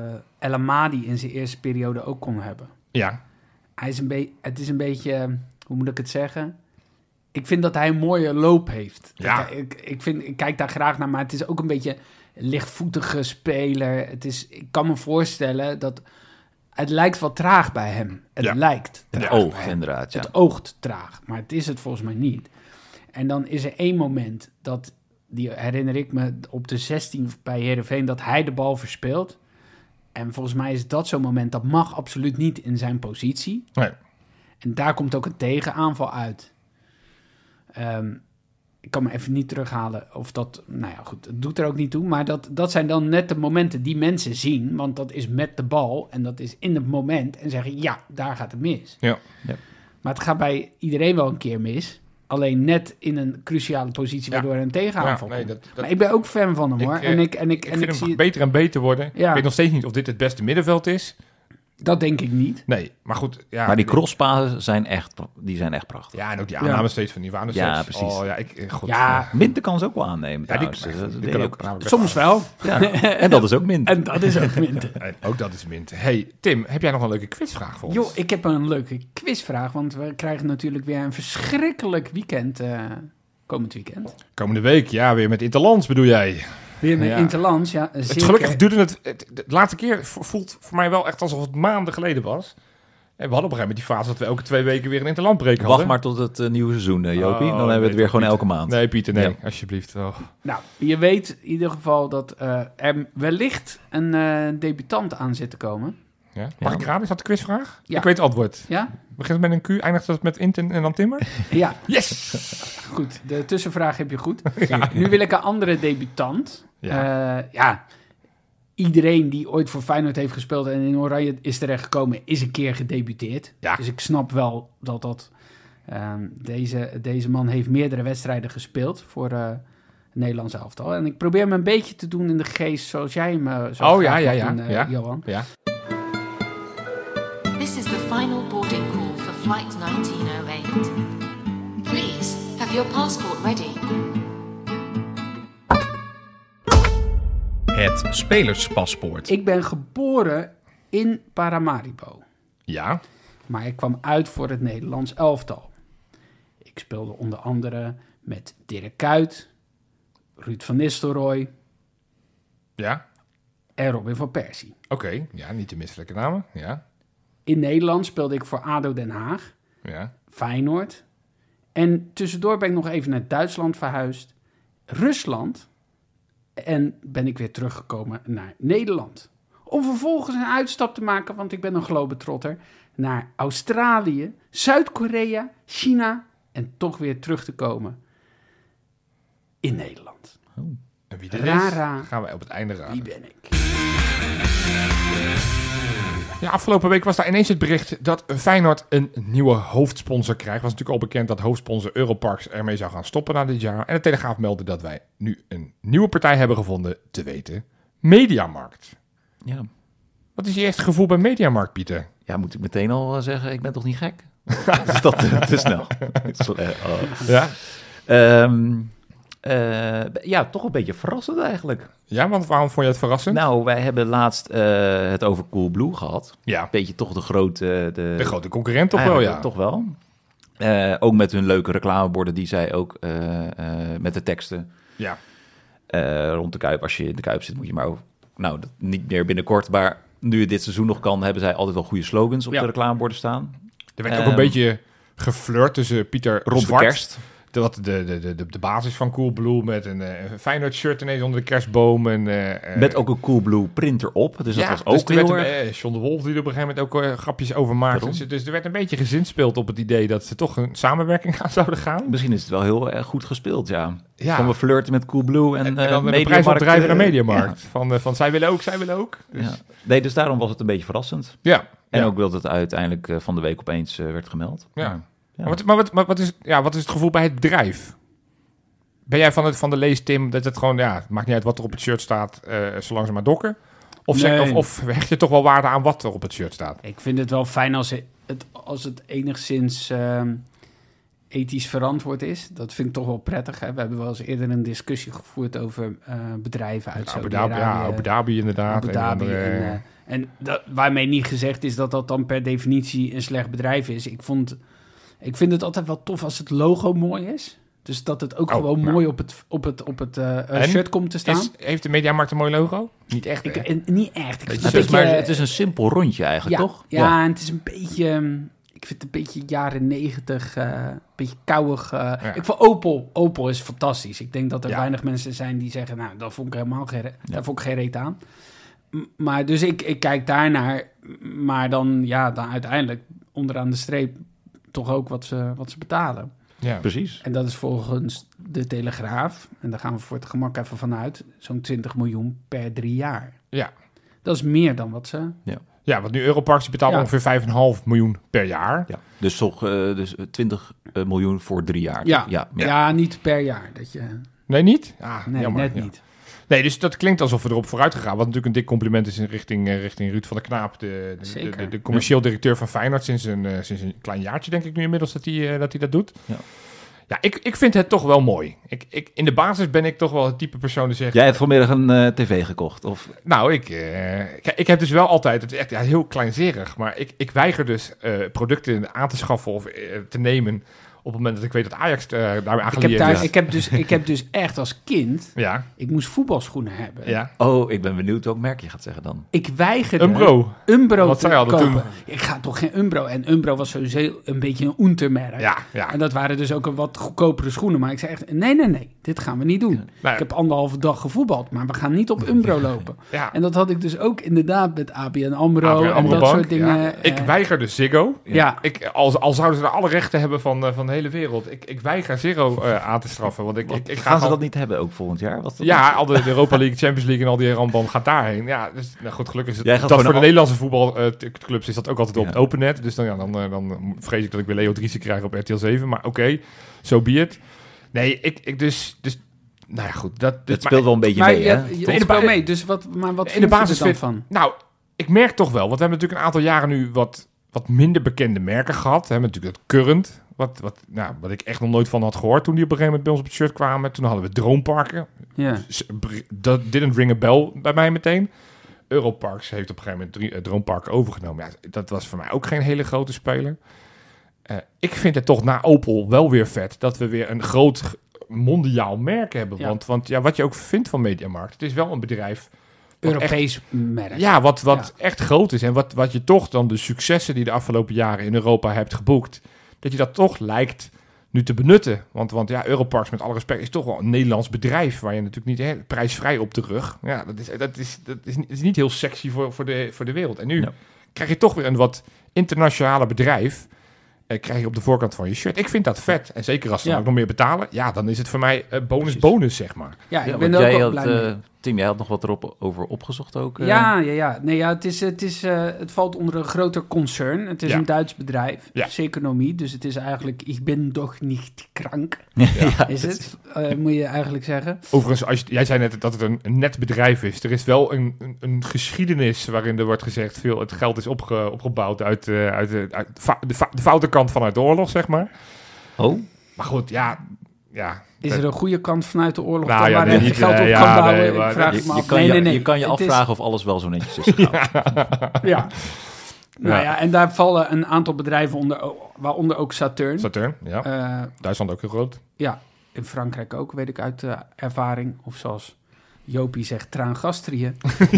El Amadi in zijn eerste periode ook kon hebben. Ja. Hij is een be- het is een beetje, hoe moet ik het zeggen? Ik vind dat hij een mooie loop heeft. Ja. Ik, ik, ik, vind, ik kijk daar graag naar, maar het is ook een beetje een lichtvoetige speler. Het is, ik kan me voorstellen dat het lijkt wat traag bij hem. Het ja. lijkt Het traag oogt bij hem. inderdaad, ja. Het oogt traag, maar het is het volgens mij niet. En dan is er één moment, dat die herinner ik me op de zestien bij Heerenveen, dat hij de bal verspeelt. En volgens mij is dat zo'n moment, dat mag absoluut niet in zijn positie. Nee. En daar komt ook een tegenaanval uit. Um, ik kan me even niet terughalen of dat... Nou ja, goed, het doet er ook niet toe. Maar dat, dat zijn dan net de momenten die mensen zien. Want dat is met de bal en dat is in het moment. En zeggen, ja, daar gaat het mis. Ja. Ja. Maar het gaat bij iedereen wel een keer mis. Alleen net in een cruciale positie, waardoor er een tegenaanval ja, nee, komt. dat, dat... Maar ik ben ook fan van hem, hoor. Ik, en ik, en ik, ik en vind ik hem zie beter en beter worden. Ja. Ik weet nog steeds niet of dit het beste middenveld is. Dat denk ik niet. Nee, maar goed. Ja, maar die crosspasen zijn echt, die zijn echt prachtig. Ja, en ook die aanname ja. steeds van die Waaners. Ja, precies. Oh, ja, ik, God, Ja. Minte kan ze ook wel aannemen. Ja, die, trouwens. die, dat die deed kan ook. ook, namelijk Soms wel. Ja. En dat is ook Minte. En dat is ook Minte. En ook dat is Minte. Hey, Tim, heb jij nog een leuke quizvraag voor ons? Jo, ik heb een leuke quizvraag, want we krijgen natuurlijk weer een verschrikkelijk weekend uh, komend weekend. Komende week, ja, weer met Interlands bedoel jij? Weer met Ja. Interlands, ja. Het, zeker. gelukkig duurde het, het... De laatste keer voelt voor mij wel echt alsof het maanden geleden was. En we hadden op een gegeven moment die fase dat we elke twee weken weer een Interlandbreek hadden. Wacht maar tot het uh, nieuwe seizoen, uh, Jopie. Oh, Dan hebben we het nee, weer gewoon Pieter. elke maand. Nee, Pieter, nee. Ja. Alsjeblieft. Oh. Nou, je weet in ieder geval dat uh, er wellicht een uh, debutant aan zit te komen. Ja? Mag Ja. ik raden? Is dat de quizvraag? Ja. Ik weet het antwoord. Ja? Begint het met een Q, eindigt het met Inten en dan Timmer? Ja, Yes! goed. De tussenvraag heb je goed. Nu wil ik een andere debutant. Ja. Uh, ja, iedereen die ooit voor Feyenoord heeft gespeeld en in Oranje is terechtgekomen, is een keer gedebuteerd. Ja. Dus ik snap wel dat dat... Um, deze, deze man heeft meerdere wedstrijden gespeeld voor uh, het Nederlands elftal. En ik probeer hem een beetje te doen in de geest zoals jij hem uh, zo Oh ja, ja, ja. doen, uh, ja. Johan. Ja. This is the final boarding call for flight nineteen oh eight. Please, have your passport ready. Het spelerspaspoort. Ik ben geboren in Paramaribo. Ja. Maar ik kwam uit voor het Nederlands elftal. Ik speelde onder andere met Dirk Kuyt, Ruud van Nistelrooy Ja, en Robin van Persie. oké. Okay. Ja, niet de misselijke namen. Ja, In Nederland speelde ik voor A D O Den Haag, ja. Feyenoord. En tussendoor ben ik nog even naar Duitsland verhuisd, Rusland en ben ik weer teruggekomen naar Nederland. Om vervolgens een uitstap te maken, want ik ben een globetrotter, naar Australië, Zuid-Korea, China en toch weer terug te komen in Nederland. En wie er Rara. is, gaan wij op het einde raden. Wie ben ik? Ja, afgelopen week was daar ineens het bericht dat Feyenoord een nieuwe hoofdsponsor krijgt. Was natuurlijk al bekend dat hoofdsponsor Europarks ermee zou gaan stoppen na dit jaar. En de Telegraaf meldde dat wij nu een nieuwe partij hebben gevonden, te weten Mediamarkt. Ja. Wat is je eerste gevoel bij Mediamarkt, Pieter? Ja, moet ik meteen al uh, zeggen, ik ben toch niet gek? Is dat te, te snel? oh. Ja? Um, uh, ja, toch een beetje verrassend eigenlijk. Ja, want waarom vond je het verrassend? Nou, wij hebben laatst uh, het over Coolblue gehad. Ja. Beetje toch de grote... De, de grote concurrent toch wel, ja. Toch wel. Uh, ook met hun leuke reclameborden die zij ook uh, uh, met de teksten... Ja. Uh, rond de Kuip, als je in de Kuip zit, moet je maar... Ook, nou, dat, niet meer binnenkort, maar nu het dit seizoen nog kan... hebben zij altijd wel goede slogans op ja. de reclameborden staan. Er werd um, ook een beetje geflirt tussen Pieter rond Zwart... de kerst. Dat de, de, de, de basis van Coolblue met een, een Feyenoord shirt ineens onder de kerstboom. En, uh, met ook een Coolblue printer op. Dus ja, dat was ook dus heel erg... erg... Uh, John de Wolf die er op een gegeven moment ook uh, grapjes over maakte. Dus, dus er werd een beetje gezinspeeld op het idee dat ze toch een samenwerking aan zouden gaan. Misschien is het wel heel erg goed gespeeld, ja. ja. Van we flirten met Coolblue en, en, en dan uh, de prijs opdrijven naar Mediamarkt. Ja. Van, uh, van zij willen ook, zij willen ook. Dus... Ja. Nee, dus daarom was het een beetje verrassend. Ja. En ja. ook dat het uiteindelijk uh, van de week opeens uh, werd gemeld. Ja. Ja. Maar, wat, maar, wat, maar wat, is, ja, wat is het gevoel bij het bedrijf? Ben jij van, het, van de lees, Tim, dat het gewoon, ja, het maakt niet uit wat er op het shirt staat, uh, zolang ze maar dokken? Of, nee. zeg, of, of hecht je toch wel waarde aan wat er op het shirt staat? Ik vind het wel fijn als het, als het enigszins uh, ethisch verantwoord is. Dat vind ik toch wel prettig. Hè? We hebben wel eens eerder een discussie gevoerd over uh, bedrijven uit Abu Dhabi, ja, Abu Dhabi inderdaad. Abu Dhabi en, en, uh, en dat, waarmee niet gezegd is dat dat dan per definitie een slecht bedrijf is. Ik, vond, ik vind het altijd wel tof als het logo mooi is. Dus dat het ook oh, gewoon nou. mooi op het, op het, op het uh, shirt komt te staan. Is, heeft de Mediamarkt een mooi logo? Niet echt, ik, en, Niet echt. Ik het, is, beetje, maar het is een simpel rondje eigenlijk, ja, toch? Ja, ja, en het is een beetje... Ik vind het een beetje jaren negentig, uh, een beetje kouwig. Uh, ja. Ik vond Opel, Opel is fantastisch. Ik denk dat er ja. weinig mensen zijn die zeggen... nou, dat vond ik helemaal geen, ja. daar vond ik geen reet aan. Maar dus ik, ik kijk daarnaar. Maar dan, ja, dan uiteindelijk onderaan de streep... toch ook wat ze, wat ze betalen. Ja, precies. En dat is volgens de Telegraaf, en daar gaan we voor het gemak even vanuit, zo'n twintig miljoen per drie jaar. Ja. Dat is meer dan wat ze... Ja, ja want nu Europarks betaalt ja. ongeveer vijf komma vijf miljoen per jaar. Ja. Dus toch uh, dus twintig miljoen voor drie jaar. Ja. Ja. Ja. ja, niet per jaar. Dat je... Nee, niet? Ah, nee, jammer, net ja. niet. Nee, dus dat klinkt alsof we erop vooruit gegaan. Wat natuurlijk een dik compliment is in richting, uh, richting Ruud van der Knaap. De, de, de, de, de commercieel directeur van Feyenoord. Sinds een, uh, sinds een klein jaartje denk ik nu inmiddels dat hij uh, dat, dat doet. Ja. Ja, ik, ik vind het toch wel mooi. Ik, ik, in de basis ben ik toch wel het type persoon die zegt... Jij hebt vanmiddag een uh, tv gekocht, of? Nou, ik, uh, ik, ik heb dus wel altijd... Het is echt ja, heel kleinzerig, maar ik, ik weiger dus uh, producten aan te schaffen of uh, te nemen... op het moment dat ik weet dat Ajax uh, daarmee aangelieerd is. Ik heb, dus, ik heb dus echt als kind... Ja. Ik moest voetbalschoenen hebben. Ja. Oh, ik ben benieuwd welk merk je gaat zeggen dan. Ik weigerde... Umbro. Umbro Wat te zei je kopen. toen? Ik ga toch geen Umbro... En Umbro was sowieso een beetje een untermerk. Ja, ja. En dat waren dus ook een wat goedkopere schoenen. Maar ik zei echt, nee, nee, nee. Dit gaan we niet doen. Nee. Ik heb anderhalve dag gevoetbald. Maar we gaan niet op Umbro lopen. Ja. En dat had ik dus ook inderdaad met A B N AMRO. A B N en AMRO dat Bank, soort dingen. Ja. Ik uh, weigerde Ziggo. Ja. Ik, al, al zouden ze er alle rechten hebben van, uh, van de hele wereld. Ik, ik weiger Ziggo uh, aan te straffen. Want ik, ik, ik ga gaan ze al... dat niet hebben ook volgend jaar? Was dat ja, niet? al de, de Europa League, Champions League en al die rambam gaat daarheen. Ja, dus nou goed, gelukkig is het... Dat voor de al... Nederlandse voetbalclubs uh, is dat ook altijd ja. op het opennet. Dus dan, ja, dan, uh, dan vrees ik dat ik weer Leo Driessen krijg op R T L zeven. Maar oké, okay, so be it. Nee, ik, ik dus... dus nou ja, goed. Dat, dus, het speelt maar, wel een beetje maar, mee, ja, hè? Je, je speelt mee, dus wat, maar wat in de basis je er dan vind, van? Nou, ik merk toch wel, want we hebben natuurlijk een aantal jaren nu wat, wat minder bekende merken gehad. We hebben natuurlijk het Current, wat, wat, nou, wat ik echt nog nooit van had gehoord toen die op een gegeven moment bij ons op het shirt kwamen. Toen hadden we Droomparken. Ja. Dat didn't ring a bell bij mij meteen. Europarks heeft op een gegeven moment drie, uh, Droompark overgenomen. Ja, dat was voor mij ook geen hele grote speler. Uh, ik vind het toch na Opel wel weer vet dat we weer een groot mondiaal merk hebben. Ja. Want, want ja, wat je ook vindt van Mediamarkt, het is wel een bedrijf... Europees echt, merk. Ja, wat, wat Ja. echt groot is. En wat, wat je toch dan de successen die de afgelopen jaren in Europa hebt geboekt, dat je dat toch lijkt nu te benutten. Want, want ja, Europarks, met alle respect, is toch wel een Nederlands bedrijf waar je natuurlijk niet hè, prijsvrij op de rug. Ja, dat is, dat is, dat is, niet, is niet heel sexy voor, voor, de, voor de wereld. En nu Ja. krijg je toch weer een wat internationale bedrijf. Eh, krijg je op de voorkant van je shirt. Ik vind dat vet. En zeker als ze Ja. dan ook nog meer betalen. Ja, dan is het voor mij uh, bonus Precies. bonus, zeg maar. Ja, ik Ja, ben want er ook jij wel had, blij mee. eh, Tim, jij had nog wat erop over opgezocht ook. eh? Ja, ja, ja. Nee, ja het, is, het, is, uh, het valt onder een groter concern. Het is Ja. een Duits bedrijf. Ja. Het is economie. Dus het is eigenlijk... Ik ben toch niet krank. Ja, Is het? Uh, moet je eigenlijk zeggen. Overigens, als je, jij zei net dat het een, een net bedrijf is. Er is wel een, een, een geschiedenis waarin er wordt gezegd... veel het geld is opge, opgebouwd uit, uh, uit, de, uit de, de, de foute kant vanuit de oorlog, zeg maar. Oh, Maar goed, ja... ja Is er een goede kant vanuit de oorlog Nou dan ja, waar nee, je niet, geld op uh, kan ja, bouwen? nee, maar ik vraag je, het me je af. kan nee, je, nee, nee. je kan je Het is- afvragen of alles wel zo netjes is gegaan. Ja. Nou ja, en daar vallen een aantal bedrijven onder, waaronder ook Saturn. Saturn, ja. Uh, Duitsland ook heel groot. ja, in Frankrijk ook, weet ik uit uh, ervaring. Of zoals Jopie zegt, traangastriën.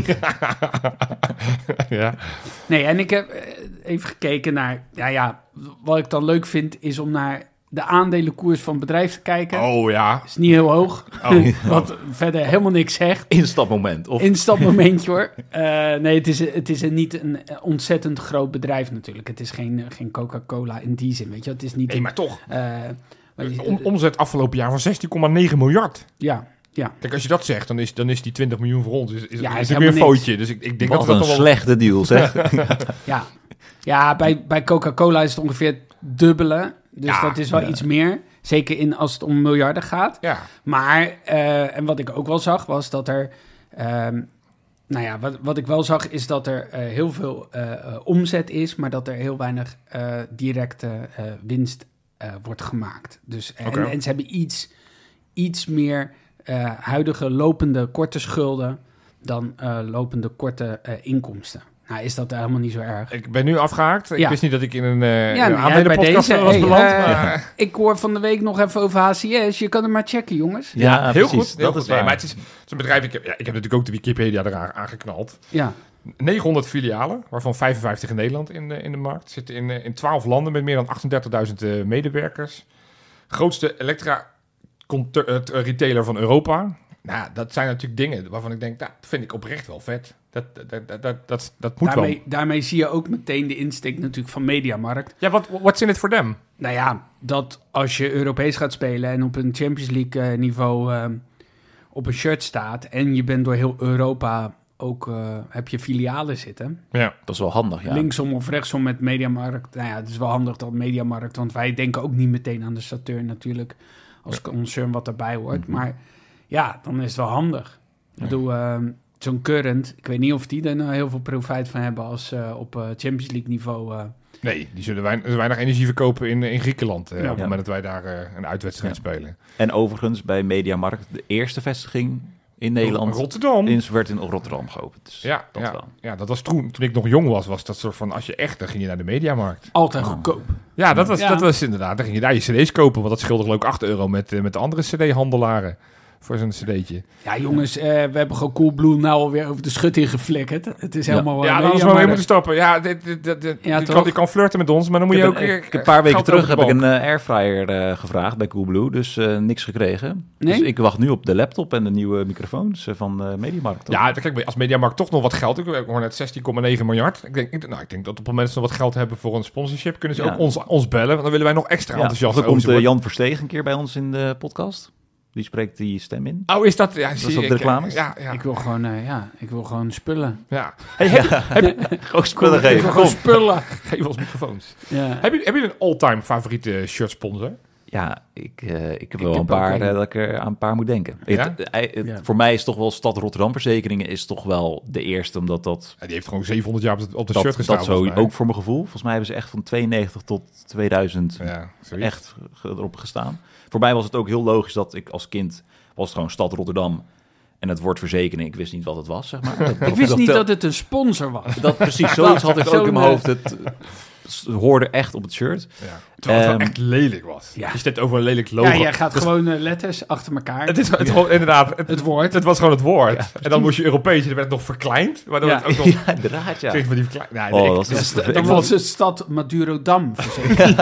Ja. Nee, en ik heb uh, even gekeken naar... Ja, ja, wat ik dan leuk vind, is om naar de aandelenkoers van het bedrijf te kijken. Oh ja. Is niet heel hoog. Oh. Wat verder helemaal niks zegt. Instapmoment. Of... Instapmomentje hoor. Uh, nee, het is, het is een, niet een ontzettend groot bedrijf natuurlijk. Het is geen, geen Coca-Cola in die zin, weet je. Het is niet... Nee, maar toch. Uh, wat je- Om, omzet afgelopen jaar van zestien komma negen miljard. Ja, ja. Kijk, als je dat zegt, dan is, dan is die twintig miljoen voor ons is, is, Ja, is is het weer een helemaal niks. foutje. Dus ik, ik denk Wat dat we een dat toch wel... slechte deal, zeg. Ja, ja bij, bij Coca-Cola is het ongeveer het dubbele. Dus Ja, dat is wel ja. iets meer. Zeker in, als het om miljarden gaat. Ja. Maar, uh, en wat ik ook wel zag, was dat er... Um, nou ja, wat, wat ik wel zag, is dat er uh, heel veel uh, uh, omzet is... maar dat er heel weinig uh, directe uh, winst uh, wordt gemaakt. Dus, en, Oké. en ze hebben iets, iets meer uh, huidige lopende korte schulden... dan uh, lopende korte uh, inkomsten. Nou, is dat helemaal niet zo erg. Ik ben nu afgehaakt. Ik Ja. wist niet dat ik in een, uh, Ja, een nou, aandelenpodcast bij deze, was hey, beland. uh, maar... Ik hoor van de week nog even over H C S. Je kan het maar checken, jongens. Ja, heel precies, goed. Heel dat goed. is Nee, waar. maar het is, het is een bedrijf... Ik heb, ja, ik heb natuurlijk ook de Wikipedia eraan aangeknald. Ja, negenhonderd filialen, waarvan vijfenvijftig in Nederland in de, in de markt. Zitten in, uh, in twaalf landen met meer dan achtendertigduizend uh, medewerkers. Grootste elektra-retailer van Europa. Nou, dat zijn natuurlijk dingen waarvan ik denk, nou, dat vind ik oprecht wel vet. Dat, dat, dat, dat, dat, dat moet daarmee, wel. daarmee zie je ook meteen de insteek natuurlijk van Mediamarkt. Ja, wat what's in it for them? Nou ja, dat als je Europees gaat spelen en op een Champions League uh, niveau uh, op een shirt staat... en je bent door heel Europa ook, uh, heb je filialen zitten... Ja. Dat is wel handig, ja. linksom of rechtsom met Mediamarkt. Nou ja, het is wel handig dat Mediamarkt... want wij denken ook niet meteen aan de Saturn natuurlijk... als concern wat daarbij hoort. Mm-hmm. Maar ja, dan is het wel handig. Ik bedoel, uh, zo'n Current... ik weet niet of die er nou heel veel profijt van hebben... als uh, op uh, Champions League niveau... Uh, Nee, die zullen weinig, weinig energie verkopen in, in Griekenland. Uh, Ja. op het moment dat wij daar uh, een uitwedstrijd Ja. spelen. En overigens, bij Mediamarkt, de eerste vestiging in Nederland... Rotterdam. In, werd in Rotterdam geopend. Dus Ja, dat ja, wel. ja, dat was toen, toen ik nog jong was, was dat soort van, als je echt, dan ging je naar de Mediamarkt. altijd goedkoop. Ja, dat was, Ja. dat was inderdaad, dan ging je daar je cd's kopen, want dat scheelde geloof ik acht euro met, uh, met de andere cd-handelaren voor zo'n cd'tje. Ja, jongens, uh, we hebben gewoon Coolblue nou alweer over de schutting geflikkerd. Het is Ja. helemaal... Ja, uh, dan hadden we maar weer Mediamarkt. moeten stappen. Ja, dit, dit, dit, dit- Ja, die, toch? kan, die kan flirten met ons, maar dan moet Ik je heb ook... een, uh, ik heb een paar weken geld terug over heb de ik een balk. uh, airfryer uh, gevraagd bij Coolblue, dus uh, niks gekregen. Nee? Dus ik wacht nu op de laptop en de nieuwe microfoons uh, van uh, Mediamarkt. toch? Ja, kijk, als Mediamarkt toch nog wat geld... Ik hoor net zestien komma negen miljard. Ik denk, ik, nou, ik denk dat op het moment dat ze nog wat geld hebben voor een sponsorship... kunnen ze Ja. ook ons, ons bellen, want dan willen wij nog extra Ja, enthousiast of er komt over uh, worden. Jan Versteeg een keer bij ons in de podcast. Die spreekt die stem in. Oh, is dat... Ja, Was zie dat ik, de reclames? Ja, ja. Ik wil gewoon, uh, ja, ik wil gewoon spullen. ja. Hey, heb, heb, Gewoon spullen Ik wil geven. gewoon Kom. spullen. geef ons microfoons. Ja. Heb je, heb je een all-time favoriete shirt sponsor? Ja, ik, uh, ik heb Ik wel heb een paar ook een. uh, dat ik er aan een paar moet denken. Ja? Het, uh, het- Ja. Voor mij is toch wel Stad Rotterdam Verzekeringen is toch wel de eerste, omdat dat... Ja, die heeft gewoon zevenhonderd jaar op de, op de dat, shirt gestaan. dat zo, volgens mij. ook voor mijn gevoel. Volgens mij hebben ze echt van tweeënnegentig tot tweeduizend Ja, zoiets. echt ge- erop gestaan. Voor mij was het ook heel logisch dat ik als kind was het gewoon Stad Rotterdam en het woord verzekering. Ik wist niet wat het was, zeg maar. Dat, Ik wist niet tel- dat het een sponsor was. dat precies zoiets had ik ook in mijn Zo'n, hoofd. Het, dat hoorde echt op het shirt. Ja. Terwijl het Um, wel echt lelijk was. Ja. Je stemt over een lelijk logo. Ja, jij gaat Dus gewoon uh, letters achter elkaar. Het is het gewoon, inderdaad, het, Het woord. Het was gewoon het woord. Ja. En dan moest je Europees, en dan werd het nog verkleind. Waardoor Ja. het ook nog... Ja, inderdaad, ja. Kreeg van die verklein... Nee, Oh, nee, dat ik- was- dus- dat is- ik Dan vond was het- de stad Madurodam verzekerd.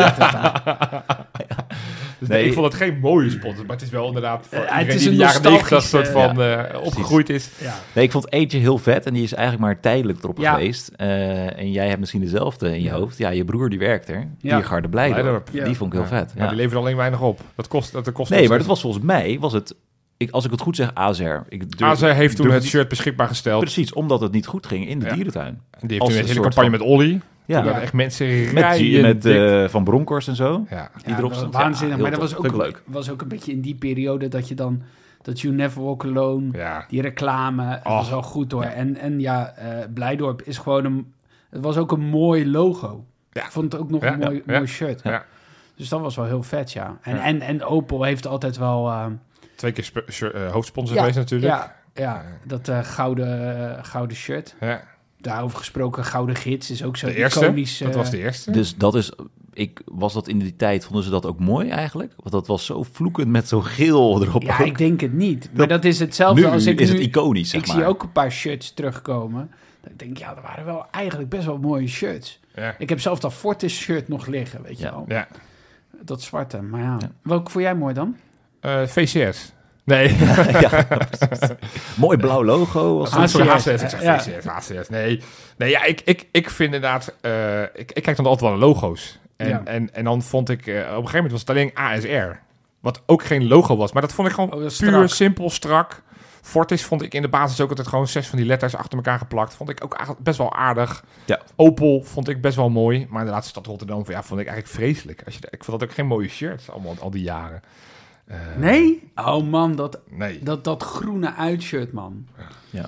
dus Nee. nee, ik vond het geen mooie sponsor, maar het is wel inderdaad voor Eh, iedereen het is die in een de jaren negentig soort nostalgische- van eh, opgegroeid is. Ja. Nee, ik vond eentje heel vet en die is eigenlijk maar tijdelijk erop Ja. geweest. Uh, en jij hebt misschien dezelfde in je Ja. hoofd. Ja, je broer die werkt er. Ja. Die Garde Blijdorp. Blijdorp. Ja. Die vond ik heel Ja. vet. Maar Ja. die leverde alleen weinig op. Dat kost, dat kost Nee, ons- maar dat was volgens mij, was het, ik, als ik het goed zeg, A Z R. Ik durf- A Z R heeft toen durf het niet- shirt beschikbaar gesteld. Precies, omdat het niet goed ging in de Ja. dierentuin. En die heeft Als toen een een hele soort campagne van- met Olly. Ja, Toen waren echt mensen met, rijen met dik. uh, Van Bronckhorst en zo. Ja. Die erop stond. Waanzinnig. Ja, maar heel dat was tof. ook, Vind ik leuk. was ook een beetje in die periode dat je dan... Dat You Never Walk Alone, Ja. die reclame, het Oh. was wel goed hoor. Ja. En, en ja, uh, Blijdorp is gewoon een... Het was ook een mooi logo. Ja. Ik vond het ook nog Ja, een mooi, ja, ja. mooi shirt. Ja. Dus dat was wel heel vet, ja. En, Ja. en, en Opel heeft altijd wel... Uh, Twee keer sp- shirt- uh, hoofdsponsor ja, geweest natuurlijk. Ja, ja, dat uh, gouden, uh, gouden shirt. Ja. Daarover gesproken, gouden gids is ook zo De eerste, iconisch. Uh, dat was de eerste. Dus dat is, ik was dat in die tijd, vonden ze dat ook mooi eigenlijk? Want dat was zo vloekend met zo'n geel erop. Ja, ook. ik denk het niet. Maar dat is hetzelfde Nu als ik is nu... het iconisch, zeg Ik maar. zie ook een paar shirts terugkomen. Dat ik denk, ja, er waren wel eigenlijk best wel mooie shirts. Ja. Ik heb zelf dat Fortis shirt nog liggen, weet je Ja. wel. Ja. Dat zwarte, maar ja. Ja. Welke vond jij mooi dan? Uh, V C S. Nee. Ja, precies. Mooi blauw logo. Was Ah, het. sorry, H H C S. C S. Ik zeg Ja. V C S, H C S. Nee, nee ja, ik, ik, ik vind inderdaad... Uh, ik, ik kijk dan altijd wel naar logo's. En, Ja. en, en dan vond ik... Uh, op een gegeven moment was het alleen A S R. Wat ook geen logo was. Maar dat vond ik gewoon Oh, dat is puur, strak. simpel, strak. Fortis vond ik in de basis ook altijd gewoon zes van die letters achter elkaar geplakt. Vond ik ook eigenlijk best wel aardig. Ja. Opel vond ik best wel mooi. Maar de laatste stad Rotterdam ja, vond ik eigenlijk vreselijk. Als je, ik vond dat ook geen mooie shirts, allemaal al die jaren. Uh, Nee? Oh man, dat, Nee. dat, dat groene uitshirt, man. Ja.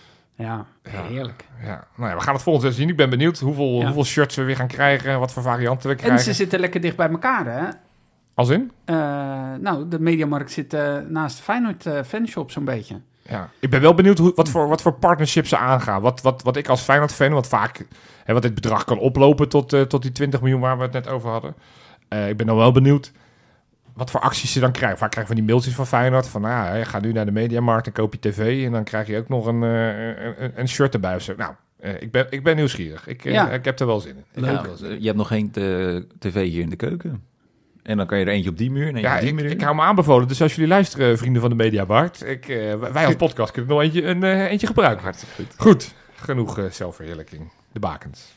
Ja, Ja. heerlijk. Ja, nou ja, we gaan het volgende seizoen zien. Ik ben benieuwd hoeveel, Ja. hoeveel shirts we weer gaan krijgen. Wat voor varianten we En krijgen. ze zitten lekker dicht bij elkaar, hè? Als in? Uh, nou, de Mediamarkt zit uh, naast de Feyenoord uh, fanshop zo'n beetje. Ja. Ik ben wel benieuwd hoe, wat, voor, wat voor partnerships ze aangaan. Wat, wat, wat ik als Feyenoord-fan, wat vaak... Hè, wat dit bedrag kan oplopen tot, uh, tot die twintig miljoen waar we het net over hadden. Uh, ik ben dan wel benieuwd wat voor acties ze dan krijgen. Vaak krijgen we die mailtjes van Feyenoord van... Nou, je gaat nu naar de Mediamarkt en koop je tv... en dan krijg je ook nog een, uh, een, een shirt erbij of zo. Nou, uh, ik, ben, ik ben nieuwsgierig. Ik, uh, Ja. ik heb er wel zin in. Ik heb Ja, er wel zin in. je hebt nog geen te- tv hier in de keuken. En dan kan je er eentje op die muur en eentje Ja, op die ik, muur. ik hou me aanbevolen. Dus als jullie luisteren, vrienden van de Mediamarkt... Ik, uh, wij als podcast kunnen nog eentje, een, uh, eentje gebruiken. Hartstikke goed. Goed, genoeg uh, zelfverheerlijking. De bakens.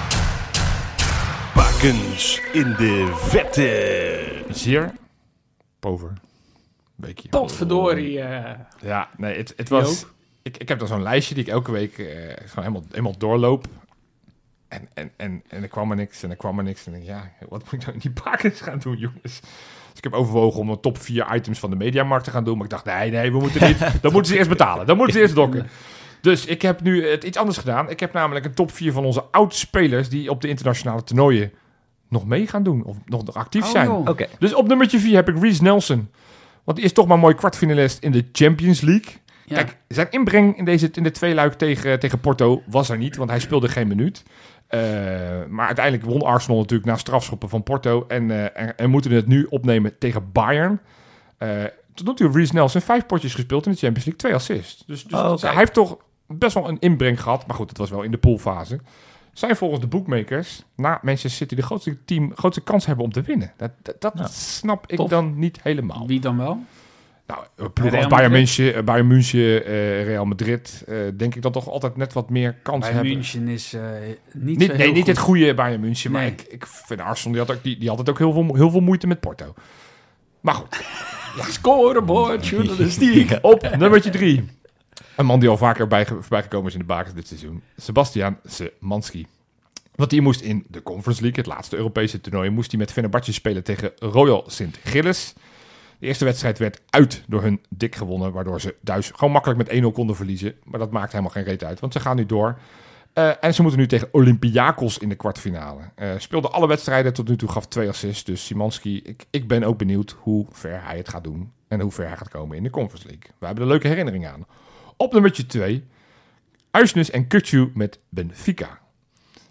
Bakens in de vette. Zeer pover. Weekje. Potverdorie. Uh, Ja, nee, het, het was... Ik, ik heb dan zo'n lijstje die ik elke week uh, gewoon helemaal, helemaal doorloop. En, en, en, en er kwam er niks en er kwam er niks. En ik denk, ja, wat moet ik nou in die bakens gaan doen, jongens? Dus ik heb overwogen om een top vier items van de Mediamarkt te gaan doen. Maar ik dacht, nee, nee, we moeten niet. Dan moeten ze eerst betalen. Dan moeten ze eerst dokken. Dus ik heb nu het iets anders gedaan. Ik heb namelijk een top vier van onze oud-spelers... die op de internationale toernooien nog mee gaan doen. Of nog, nog actief oh, zijn. Oké. Okay. Dus op nummertje vier heb ik Reece Nelson. Want die is toch maar een mooi kwartfinalist in de Champions League. ja. Kijk, zijn inbreng in, deze, in de tweeluik tegen, tegen Porto was er niet, want hij speelde geen minuut. Uh, maar uiteindelijk won Arsenal natuurlijk na strafschoppen van Porto. En, uh, en, en moeten het nu opnemen tegen Bayern. Uh, tot nu toe heeft Reece Nelson vijf potjes gespeeld in de Champions League. Twee assists. Dus, dus, Oh, okay. dus hij heeft toch best wel een inbreng gehad. Maar goed, het was wel in de poolfase. Zijn volgens de bookmakers na Manchester City de grootste, team, grootste kans hebben om te winnen. Dat, dat, dat ja. snap ik Tof. dan niet helemaal. Wie dan wel? Nou, ploeg als Bayern München, Bayern München uh, Real Madrid, uh, denk ik dan toch altijd net wat meer kans Bayern hebben. München is uh, niet niet, zo Nee, heel niet goed. het goede Bayern München, Nee. maar ik, ik vind Arsenal, die had, ook, die, die had het ook heel veel, heel veel moeite met Porto. Maar goed. Ja, scorebord, journalistiek. Op nummertje drie. Een man die al vaker bij, voorbij gekomen is in de bakens dit seizoen. Sebastian Szymanski. Want die moest in de Conference League, het laatste Europese toernooi, moest hij met Fenerbahce spelen tegen Royal Sint-Gilles. De eerste wedstrijd werd uit door hun dik gewonnen, waardoor ze thuis gewoon makkelijk met één nul konden verliezen. Maar dat maakt helemaal geen reet uit, want ze gaan nu door. Uh, en ze moeten nu tegen Olympiakos in de kwartfinale. Uh, speelde alle wedstrijden, tot nu toe gaf twee assists. Dus Szymanski, ik, ik ben ook benieuwd hoe ver hij het gaat doen en hoe ver hij gaat komen in de Conference League. We hebben er leuke herinneringen aan. Op nummertje twee, Uisnes en Kutju met Benfica.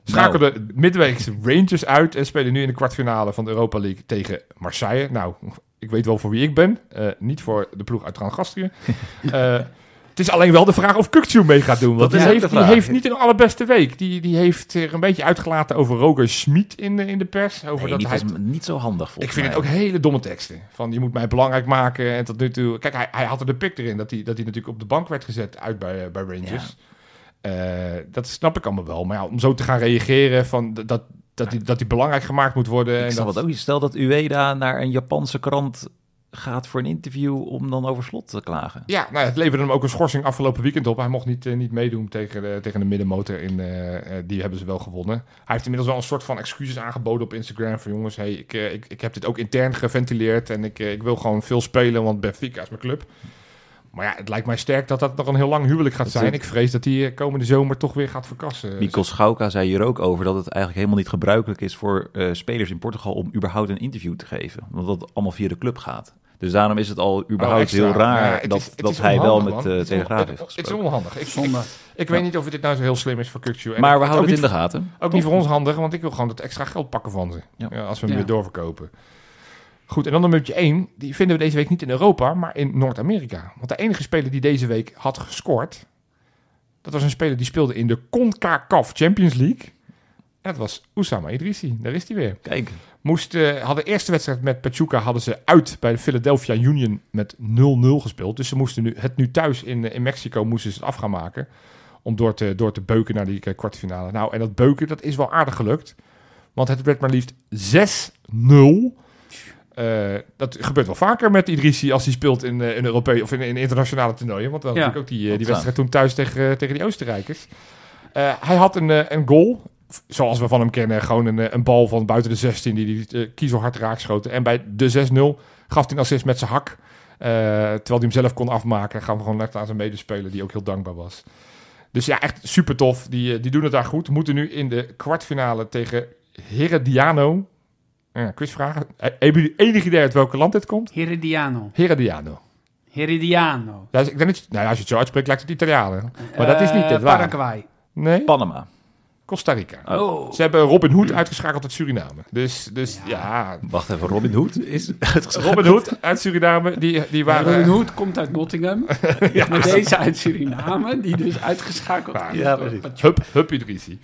Schakelden nou. midweeks Rangers uit en spelen nu in de kwartfinale van de Europa League tegen Marseille. Nou, ik weet wel voor wie ik ben. Uh, niet voor de ploeg uit Transgastrië. uh, Het is alleen wel de vraag of Kukçu mee gaat doen. Want die, heeft, die heeft niet een allerbeste week. Die, die heeft zich een beetje uitgelaten over Roger Schmid in de, in de pers. Over nee, dat die hij was niet zo handig volgens Ik vind mij. het ook hele domme teksten. Van je moet mij belangrijk maken. En tot nu toe... Kijk, hij, hij had er de pik erin. Dat hij, dat hij natuurlijk op de bank werd gezet uit bij, bij Rangers. Ja. Uh, dat snap ik allemaal wel. Maar ja, om zo te gaan reageren van dat, dat, dat, die, dat die belangrijk gemaakt moet worden. Ik en snap dat... het ook niet. Stel dat Ueda naar een Japanse krant gaat voor een interview om dan over Slot te klagen. Ja, nou, het leverde hem ook een schorsing afgelopen weekend op. Hij mocht niet, uh, niet meedoen tegen de, tegen de middenmotor. In, uh, uh, die hebben ze wel gewonnen. Hij heeft inmiddels wel een soort van excuses aangeboden op Instagram. Van jongens, hey, ik, uh, ik, ik heb dit ook intern geventileerd. En ik, uh, ik wil gewoon veel spelen, want Benfica is mijn club. Maar ja, het lijkt mij sterk dat dat nog een heel lang huwelijk gaat zijn. Ik vrees dat hij komende zomer toch weer gaat verkassen. Mikkel Schauka zei hier ook over dat het eigenlijk helemaal niet gebruikelijk is voor uh, spelers in Portugal om überhaupt een interview te geven. Want dat allemaal via de club gaat. Dus daarom is het al überhaupt oh, heel raar ja, dat, is, dat hij wel met de uh, Telegraaf heeft gesproken. Het is onhandig. Ik, ik, ik, ik weet niet of dit nou zo heel slim is voor Kukçu. Maar ik, we houden het in voor, de gaten. Ook niet voor ons handig, want ik wil gewoon dat extra geld pakken van ze. Ja. Ja, als we hem ja. weer doorverkopen. Goed, en dan nummertje één. Die vinden we deze week niet in Europa, maar in Noord-Amerika. Want de enige speler die deze week had gescoord, dat was een speler die speelde in de CONCACAF Champions League. En dat was Oussama Idrissi. Daar is hij weer. Kijk. Moest, uh, hadden de eerste wedstrijd met Pachuca hadden ze uit bij de Philadelphia Union met nul nul gespeeld. Dus ze moesten nu, het nu thuis in, in Mexico moesten ze het af gaan maken. Om door te, door te beuken naar die uh, kwartfinale. Nou, en dat beuken, dat is wel aardig gelukt. Want het werd maar liefst zes nul. Uh, dat gebeurt wel vaker met Idrissi als hij speelt in, uh, in Europese of in, in internationale toernooien. Want dan ja, natuurlijk ook die, uh, die wedstrijd toen thuis tegen, uh, tegen die Oostenrijkers. Uh, hij had een, uh, een goal, zoals we van hem kennen, gewoon een, een bal van buiten de zestien die hij uh, kiezelhard raakschoten. En bij de zes nul gaf hij een assist met zijn hak. Uh, terwijl hij hem zelf kon afmaken, gaf hem gewoon net aan zijn medespeler die ook heel dankbaar was. Dus ja, echt super tof. Die, uh, die doen het daar goed. Moeten nu in de kwartfinale tegen Herediano. Ja, quizvragen. Hebben jullie enig idee uit welk land dit komt? Herediano. Herediano. Herediano. Ja, ik denk dat, nou ja, als je het zo uitspreekt, lijkt het Italianen. Maar uh, dat is niet het waar. Paraguay. Nee? Panama. Costa Rica. Oh. Ze hebben Robin Hood uitgeschakeld uit Suriname. Dus, dus ja. ja. Wacht even, Robin Hood is uitgeschakeld. Robin Hood uit Suriname, die, die waren... Ja, Robin Hood komt uit Nottingham. ja. Maar deze uit Suriname, die dus uitgeschakeld is. Ja, precies. Hup, hup Idrissi.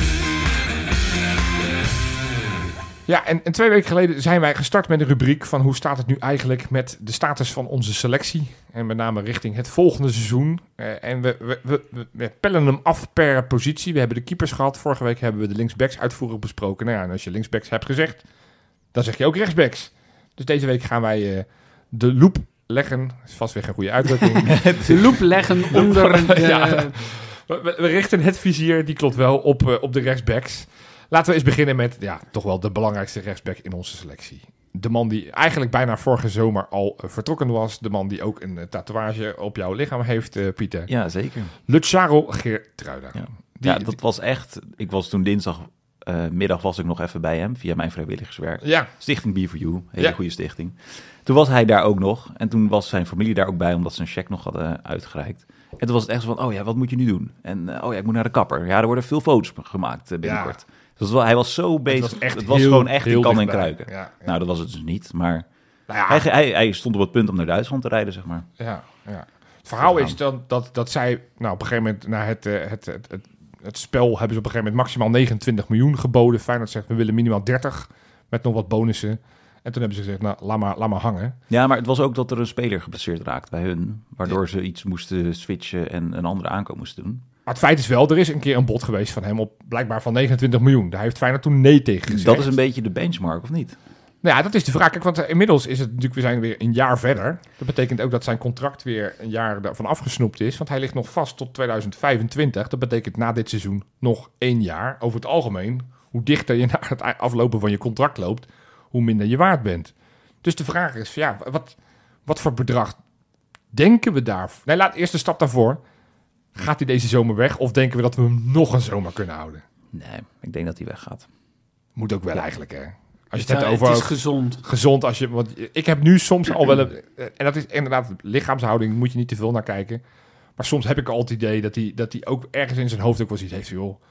Ja, en, en twee weken geleden zijn wij gestart met een rubriek van hoe staat het nu eigenlijk met de status van onze selectie. En met name richting het volgende seizoen. Uh, en we, we, we, we pellen hem af per positie. We hebben de keepers gehad. Vorige week hebben we de linksbacks uitvoerig besproken. Nou ja, en als je linksbacks hebt gezegd, dan zeg je ook rechtsbacks. Dus deze week gaan wij uh, de loep leggen. Dat is vast weer geen goede uitdrukking. de loep leggen onder de... ja, we, we richten het vizier, die klopt wel, op, uh, op de rechtsbacks. Laten we eens beginnen met ja, toch wel de belangrijkste rechtsback in onze selectie. De man die eigenlijk bijna vorige zomer al uh, vertrokken was. De man die ook een uh, tatoeage op jouw lichaam heeft, uh, Pieter. Ja, zeker. Luciano Geertruida. Ja. Die, ja, dat was echt... Ik was toen dinsdag uh, middag was ik nog even bij hem via mijn vrijwilligerswerk. Ja. Stichting Be For You, hele ja. goede stichting. Toen was hij daar ook nog. En toen was zijn familie daar ook bij, omdat ze een cheque nog hadden uitgereikt. En toen was het echt zo van, oh ja, wat moet je nu doen? En uh, oh ja, ik moet naar de kapper. Ja, er worden veel foto's gemaakt uh, binnenkort. Ja. Dus wel, hij was zo bezig. Het was, echt het was heel, gewoon echt in kan en kruiken. Ja, ja. Nou, dat was het dus niet. Maar nou ja. hij, hij, hij stond op het punt om naar Duitsland te rijden, zeg maar. Ja, ja. Het verhaal is dan dat, dat zij, nou, op een gegeven moment, na het, het, het, het, het, het spel, hebben ze op een gegeven moment maximaal negenentwintig miljoen geboden. Feyenoord zegt, we willen minimaal dertig met nog wat bonussen. En toen hebben ze gezegd, nou, laat maar, laat maar hangen. Ja, maar het was ook dat er een speler geblesseerd raakte bij hun, waardoor ja. ze iets moesten switchen en een andere aankoop moesten doen. Maar het feit is wel, er is een keer een bod geweest van hem op blijkbaar van negenentwintig miljoen. Daar heeft Feyenoord toen nee tegen gezegd. Dat is een beetje de benchmark, of niet? Nou ja, dat is de vraag. Kijk, want inmiddels is het natuurlijk, we zijn weer een jaar verder. Dat betekent ook dat zijn contract weer een jaar daarvan afgesnoept is. Want hij ligt nog vast tot tweeduizend vijfentwintig. Dat betekent na dit seizoen nog één jaar. Over het algemeen, hoe dichter je naar het aflopen van je contract loopt, hoe minder je waard bent. Dus de vraag is, ja, wat, wat voor bedrag denken we daar? Nee, laat eerst een stap daarvoor. Gaat hij deze zomer weg? Of denken we dat we hem nog een zomer kunnen houden? Nee, ik denk dat hij weggaat. Moet ook wel ja. eigenlijk, hè? Als je het, het hebt over... Het is gezond. Gezond als je... Want ik heb nu soms al wel... Een, en dat is inderdaad lichaamshouding, moet je niet te veel naar kijken. Maar soms heb ik al het idee dat hij, dat hij ook ergens in zijn hoofd ook wel iets heeft. Joh,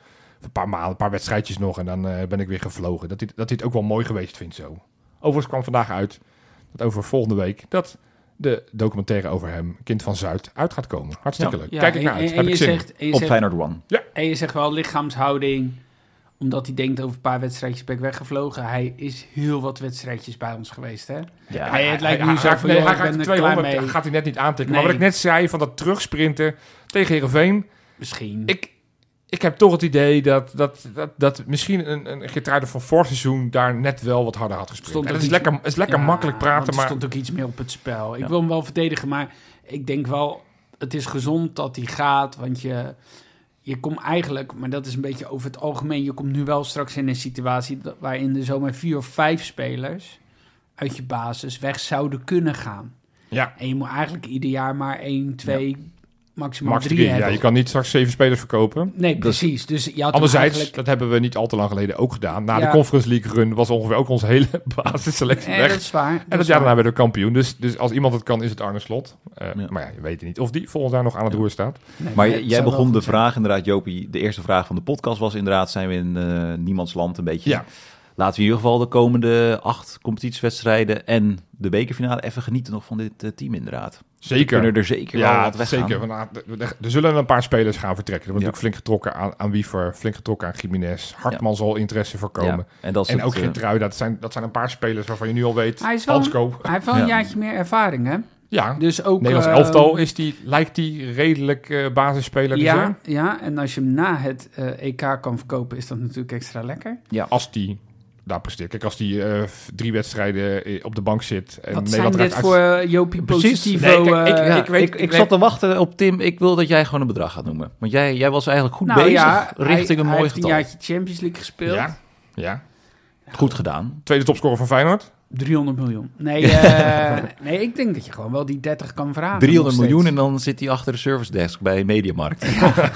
Een paar maanden, een paar wedstrijdjes nog en dan uh, ben ik weer gevlogen. Dat hij, dat hij het ook wel mooi geweest vindt zo. Overigens kwam vandaag uit, dat over volgende week, dat de documentaire over hem, Kind van Zuid, uit gaat komen. Hartstikke Ja. leuk. Ja, Kijk ik en- naar uit. en- Heb en ik je zin zegt- in. en je Op zegt- Feyenoord One. Ja. En je zegt wel lichaamshouding, omdat hij denkt over een paar wedstrijdjes ben ik weggevlogen. Hij is heel wat wedstrijdjes bij ons geweest, hè? Ja. Hij, het lijkt hij, nu zo raakt- van, nee, joh, hij ik raakt ben de er klaar tweehonderd, mee. gaat hij net niet aantikken. Nee. Maar wat ik net zei van dat terugsprinten tegen Heerenveen. Misschien. Ik, ik heb toch het idee dat, dat, dat, dat misschien een, een Geertruiden van vorig seizoen daar net wel wat harder had gespeeld. Stond En ook het is iets- lekker, het is lekker Ja, makkelijk praten, want er maar... stond ook iets meer op het spel. Ik Ja. wil hem wel verdedigen, maar ik denk wel, het is gezond dat hij gaat, want je, je komt eigenlijk, maar dat is een beetje over het algemeen, je komt nu wel straks in een situatie dat- waarin er zomaar vier of vijf spelers uit je basis weg zouden kunnen gaan. Ja. En je moet eigenlijk ieder jaar maar één, twee, maximaal Max drie drie, hebben. ja, je kan niet straks zeven spelers verkopen. Nee, precies. Dus je had hem Anderzijds, eigenlijk... dat hebben we niet al te lang geleden ook gedaan. Na Ja. de Conference League run was ongeveer ook onze hele basisselectie Eh, weg. dat is waar. En dat is jaar daarna waar. werden we kampioen. Dus, dus als iemand het kan, is het Arne Slot. Uh, Ja. Maar ja, je weet het niet of die volgend jaar nog aan het roer staat. Nee, Maar het j- zou jij wel begon goed de zijn. vraag inderdaad, Jopie. De eerste vraag van de podcast was inderdaad, zijn we in uh, niemands land een beetje. Ja. Laten we in ieder geval de komende acht competitiewedstrijden en de bekerfinale even genieten nog van dit uh, team inderdaad. We Zeker. kunnen er zeker wel Ja, wat weggaan. zeker. Want, nou, er- er- er zullen een paar spelers gaan vertrekken. Er wordt Ja. natuurlijk flink getrokken aan, aan Wiever, flink getrokken aan Jiménez. Hartman zal interesse voorkomen. Ja, en dat is En het, ook uh, Geertrui, dat zijn, dat zijn een paar spelers waarvan je nu al weet. Hij, is wel, Hansko. hij heeft wel een Ja. jaartje meer ervaring, hè? Ja, Dus ook... Nederlands eh, elftal is die, lijkt die redelijk uh, basisspeler te Ja, zijn. ja, en als je hem na het uh, E K kan verkopen, is dat natuurlijk extra lekker. Als die daar presteert. Kijk, als die uh, v- drie wedstrijden uh, op de bank zit. En Wat Nederland zijn dit eruit voor uit- uh, Jopie Precies. Positivo? Nee, kijk, ik- uh, Ja, ik weet- ik, ik ik weet- zat te wachten op Tim. Ik wil dat jij gewoon een bedrag gaat noemen. Want jij, jij was eigenlijk goed nou bezig ja, richting hij, een hij mooi heeft getal. een jaartje Champions League gespeeld. Ja, ja. Goed gedaan. Tweede topscorer van Feyenoord. driehonderd miljoen. Nee, uh, nee, ik denk dat je gewoon wel die dertig kan vragen. driehonderd nog miljoen en steeds. dan zit hij achter de service desk bij Mediamarkt.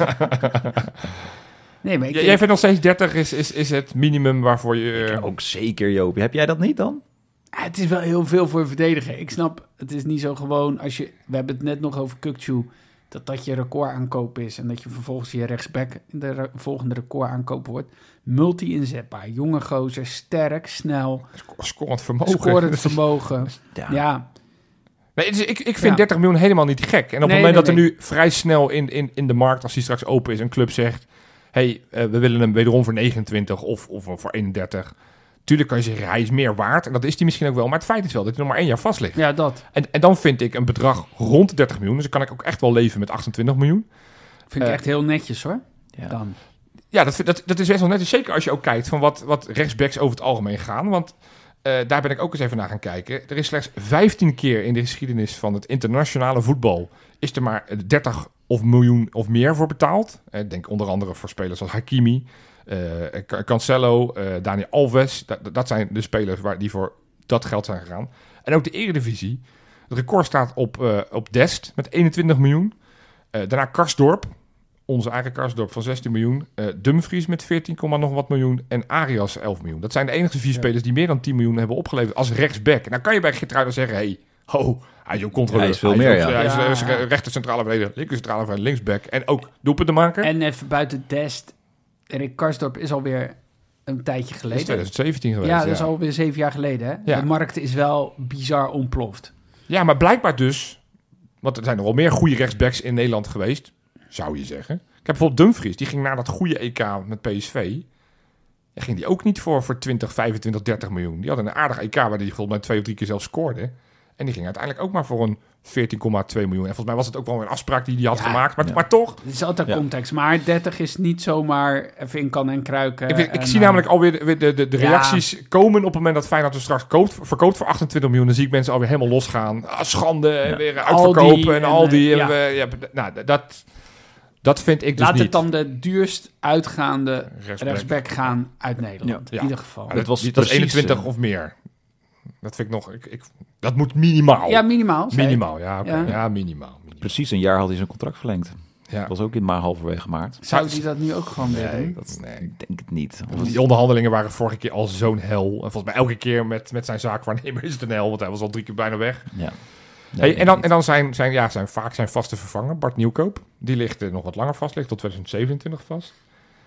Nee, maar ik J- denk- Jij vindt nog steeds dertig is, is, is het minimum waarvoor je... uh, Ook zeker, Jopie. Heb jij dat niet dan? Ah, het is wel heel veel voor een verdediger. Ik snap, het is niet zo gewoon als je... We hebben het net nog over Kukçu, dat dat je record aankoop is en dat je vervolgens je rechtsback in de re- volgende record aankoop wordt. Multi-inzetbaar, jonge gozer, sterk, snel, sco- scorend vermogen. scorend vermogen. Ja. Ja, Nee, het is- ik, ik vind Ja. dertig miljoen helemaal niet gek. En op het Nee, moment nee, dat er nee. nu vrij snel in, in, in de markt, als die straks open is, een club zegt... hey, uh, we willen hem wederom voor negenentwintig of, of voor eenendertig. Tuurlijk kan je zeggen, hij is meer waard. En dat is hij misschien ook wel. Maar het feit is wel dat hij nog maar één jaar vast ligt. ja, dat En, en dan vind ik een bedrag rond dertig miljoen. Dus dan kan ik ook echt wel leven met achtentwintig miljoen. vind ik Eh, echt heel netjes hoor. Ja. Dan. Ja, dat, vind- dat, dat is best wel netjes. Zeker als je ook kijkt van wat, wat rechtsbacks over het algemeen gaan. Want uh, daar ben ik ook eens even naar gaan kijken. Er is slechts vijftien keer in de geschiedenis van het internationale voetbal... is er maar dertig of miljoen of meer voor betaald. Uh, denk onder andere voor spelers als Hakimi, uh, Cancelo, uh, Dani Alves. Dat, dat zijn de spelers waar, die voor dat geld zijn gegaan. En ook de Eredivisie. Het record staat op, uh, op Dest met eenentwintig miljoen. Uh, daarna Karsdorp. Onze eigen Karsdorp van zestien miljoen. Uh, Dumfries met veertien, nog wat miljoen. En Arias elf miljoen. Dat zijn de enige vier Ja. spelers die meer dan tien miljoen hebben opgeleverd als rechtsback. En dan kan je bij Geertruiden zeggen... Hey, ho, hij is ook controleur. Hij is veel hij meer, ook- ja. Hij is, Ja. hij is rechter centrale verdediger, linker centrale verdediger, linksback. En ook doelpunten maken. En even buiten Dest, Erik Karsdorp is alweer een tijdje Dat is geleden. twintig zeventien geweest. Ja, Ja, dat is alweer zeven jaar geleden. Hè? Ja. De markt is wel bizar ontploft. ja, maar blijkbaar dus... Want er zijn er wel meer goede rechtsbacks in Nederland geweest. Zou je zeggen. Ik heb bijvoorbeeld Dumfries. Die ging na dat goede E K met P S V... En ging die ook niet voor, voor twintig, vijfentwintig, dertig miljoen. Die had een aardig E K waar die volgens mij twee of drie keer zelf scoorde. En die ging uiteindelijk ook maar voor een veertien komma twee miljoen. En volgens mij was het ook wel een afspraak die hij had Ja, gemaakt. Maar, ja. maar toch... Het is altijd Ja. context. Maar dertig is niet zomaar even in kan en kruiken. Ik, ik en, zie uh, namelijk alweer de, de, de, de ja. reacties komen op het moment dat Feyenoord er straks koopt, verkoopt voor achtentwintig miljoen. Dan zie ik mensen alweer helemaal losgaan. Ah, schande, en Ja. weer uitverkopen Aldi en, en, al die. eh, En, ja. we- ja, nou, dat, dat vind ik dus Laat niet. het dan de duurst uitgaande Rechtsback. rechtsback gaan uit Nederland. Ja. In ieder geval. Maar Dat dat, was was dat is precies, eenentwintig eh, of meer. Dat vind ik nog... Ik, ik, dat moet minimaal. Ja, minimaal. zei ik. minimaal, ja, oké. Ja. ja. minimaal. minimaal. Precies een jaar had hij zijn contract verlengd. Ja. Dat was ook in maar halverwege maart. Zou die dat nu ook gewoon weer Nee, doen? dat, nee. Ik denk het niet. Of het- Die onderhandelingen waren vorige keer al zo'n hel. En volgens mij elke keer met, met zijn zaakwaarnemer is het een hel. Want hij was al drie keer bijna weg. Ja. Nee, Hey, denk en dan, ik en dan zijn, zijn, ja, zijn vaak zijn vaste vervanger, Bart Nieuwkoop. Die ligt er nog wat langer vast, ligt tot tweeduizend zevenentwintig vast.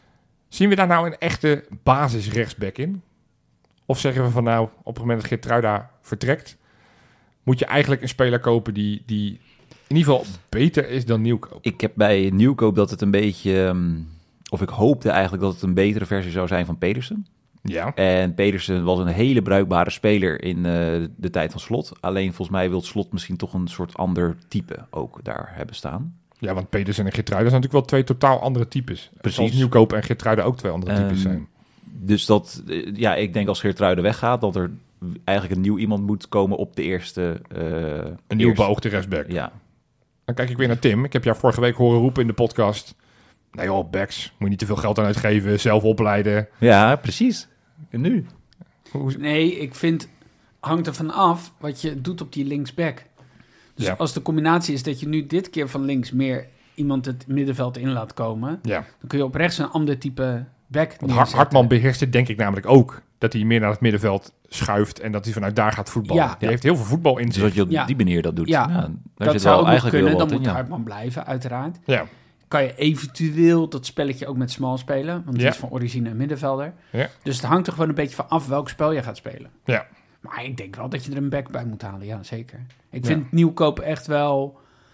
Zien we daar nou een echte basis rechtsback in? Of zeggen we van nou, op het moment dat Geertruida vertrekt, moet je eigenlijk een speler kopen die, die in ieder geval beter is dan Nieuwkoop? Ik heb bij Nieuwkoop dat het een beetje, um, of ik hoopte eigenlijk dat het een betere versie zou zijn van Pedersen. Ja. En Pedersen was een hele bruikbare speler in uh, de tijd van Slot. Alleen volgens mij wil Slot misschien toch een soort ander type ook daar hebben staan. Ja, want Pedersen en Geertruida zijn natuurlijk wel twee totaal andere types. Precies. Zoals Nieuwkoop en Geertruida ook twee andere types um, zijn. Dus dat, ja, ik denk als Geertruida weggaat, dat er eigenlijk een nieuw iemand moet komen op de eerste... Uh, een nieuw beoogde rechtsback. Ja. Dan kijk ik weer naar Tim. Ik heb jou vorige week horen roepen in de podcast. Nee joh, backs, moet je niet te veel geld aan uitgeven, zelf opleiden. Ja, precies. En nu? Nee, ik vind, hangt er van af wat je doet op die linksback. Dus ja. als de combinatie is dat je nu dit keer van links meer iemand het middenveld in laat komen, ja. dan kun je op rechts een ander type back neerzetten. Hartman beheerst het denk ik namelijk ook. Dat hij meer naar het middenveld schuift en dat hij vanuit daar gaat voetballen. Ja. Die heeft heel veel voetbal in zich. Dus dat je op ja. die manier dat doet. Ja, ja dat zit zou wel ook eigenlijk kunnen. Dan in, moet ja. Hartman blijven, uiteraard. Ja. Kan je eventueel dat spelletje ook met Smal spelen. Want die ja. is van origine een middenvelder. Ja. Dus het hangt er gewoon een beetje van af welk spel je gaat spelen. Ja. Maar ik denk wel dat je er een back bij moet halen. Ja, zeker. Ik vind ja. Nieuwkoop echt wel...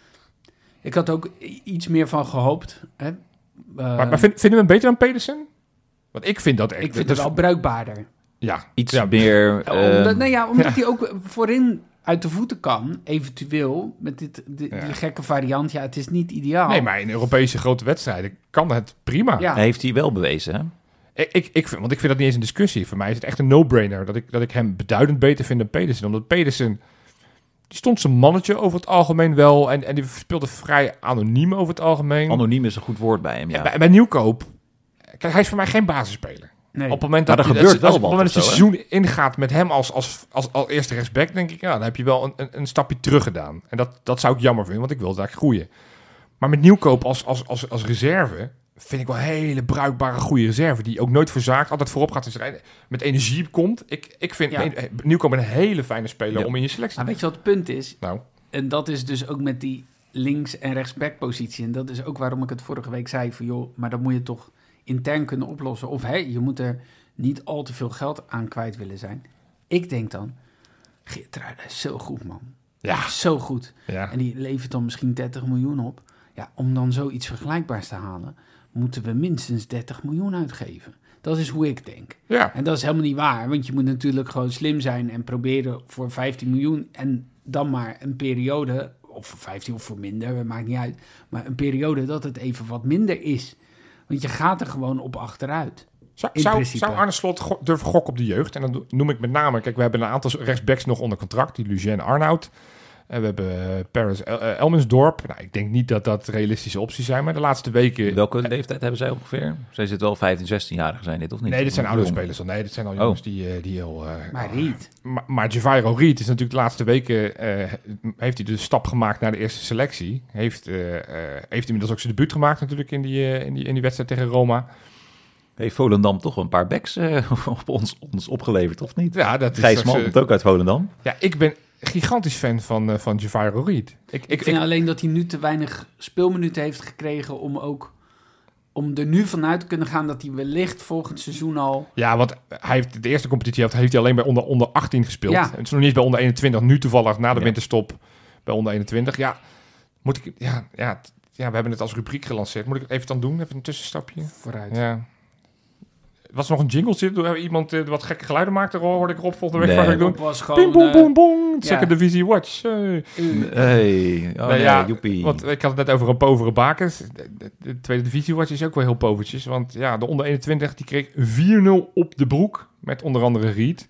Ik had ook iets meer van gehoopt. Hè? Uh, maar maar vind, vinden we hem beter dan Pedersen? Want ik vind dat echt... Ik vind het wel bruikbaarder. Ja. Iets ja. meer... Uh, omdat, nou ja, omdat hij ook voorin uit de voeten kan, eventueel, met dit, die, ja. die gekke variant. Ja, het is niet ideaal. Nee, maar in Europese grote wedstrijden kan het prima. Ja. Heeft hij wel bewezen, hè? Ik, ik, ik, want ik vind dat niet eens een discussie. Voor mij is het echt een no-brainer dat ik, dat ik hem beduidend beter vind dan Pedersen. Omdat Pedersen, die stond zijn mannetje over het algemeen wel. En, en die speelde vrij anoniem over het algemeen. Anoniem is een goed woord bij hem, ja. Bij, bij Nieuwkoop, kijk, hij is voor mij geen basisspeler. Nee. Op het moment dat, er die, gebeurt als, wel op het moment dat je zo, seizoen ingaat met hem als, als, als, als eerste rechtsback, denk ik, ja, dan heb je wel een, een, een stapje terug gedaan. En dat, dat zou ik jammer vinden, want ik wil daar groeien. Maar met Nieuwkoop als, als, als, als reserve vind ik wel een hele bruikbare, goede reserve. Die ook nooit verzaakt, altijd voorop gaat. Dus met energie komt. Ik, ik vind ja. Nieuwkoop een hele fijne speler ja. om in je selectie te Maar weet je wat het punt is? Nou. En dat is dus ook met die links- en rechtsback-positie. En dat is ook waarom ik het vorige week zei van, joh, maar dan moet je toch intern kunnen oplossen. Of hey, je moet er niet al te veel geld aan kwijt willen zijn. Ik denk dan, Geertruida is zo goed, man. Ja. Zo goed. Ja. En die levert dan misschien dertig miljoen op. Ja, om dan zoiets vergelijkbaars te halen, moeten we minstens dertig miljoen uitgeven. Dat is hoe ik denk. Ja. En dat is helemaal niet waar, want je moet natuurlijk gewoon slim zijn en proberen voor vijftien miljoen en dan maar een periode, of voor vijftien of voor minder, maakt niet uit, maar een periode dat het even wat minder is. Want je gaat er gewoon op achteruit. Zou, zou, zou Arne Slot go- durven gokken op de jeugd? En dan noem ik met name, kijk, we hebben een aantal rechtsbacks nog onder contract, die Lucien Arnoud. En we hebben uh, Paris El- uh, Elmensdorp. Nou, ik denk niet dat dat realistische opties zijn, maar de laatste weken... Welke uh, leeftijd hebben zij ongeveer? Zij zitten wel vijftien, zestien-jarigen zijn dit, of niet? Nee, dit zijn oudere spelers al. Nee, dit zijn al jongens oh. die, uh, die heel... Uh, maar Reed. Uh, maar maar Javairo Reed is natuurlijk de laatste weken... Uh, heeft hij de stap gemaakt naar de eerste selectie. Heeft, uh, uh, heeft inmiddels ook zijn debuut gemaakt natuurlijk in die, uh, in die, in die wedstrijd tegen Roma. Heeft Volendam toch wel een paar backs uh, op ons, ons opgeleverd, of niet? Ja, dat is... Gijs Mal komt ook uit Volendam. Ja, ik ben gigantisch fan van, uh, van Javairo Reed. Ik, ik, ik vind ik, alleen dat hij nu te weinig speelminuten heeft gekregen om ook... om er nu vanuit te kunnen gaan dat hij wellicht volgend seizoen al... Ja, want hij heeft de eerste competitie heeft, heeft hij alleen bij onder, onder achttien gespeeld. Ja. Het is nog niet eens bij onder eenentwintig. Nu toevallig na de ja. winterstop bij onder eenentwintig. Ja, moet ik... Ja, ja, ja, we hebben het als rubriek gelanceerd. Moet ik het even dan doen? Even een tussenstapje? Vooruit. Ja. Was er nog een jingle zitten? Iemand uh, wat gekke geluiden maakte, hoorde ik Rob volgende week. Nee, Rob doen. Was gewoon... Ping, boom, boom, boom. Ja. Second Divisie Watch. Hey. Hey. Oh, nou, nee, ja, joepie. Want ik had het net over een povere bakens. De, de, de Tweede Divisie Watch is ook wel heel povertjes. Want ja, de onder eenentwintig die kreeg vier nul op de broek. Met onder andere Reed.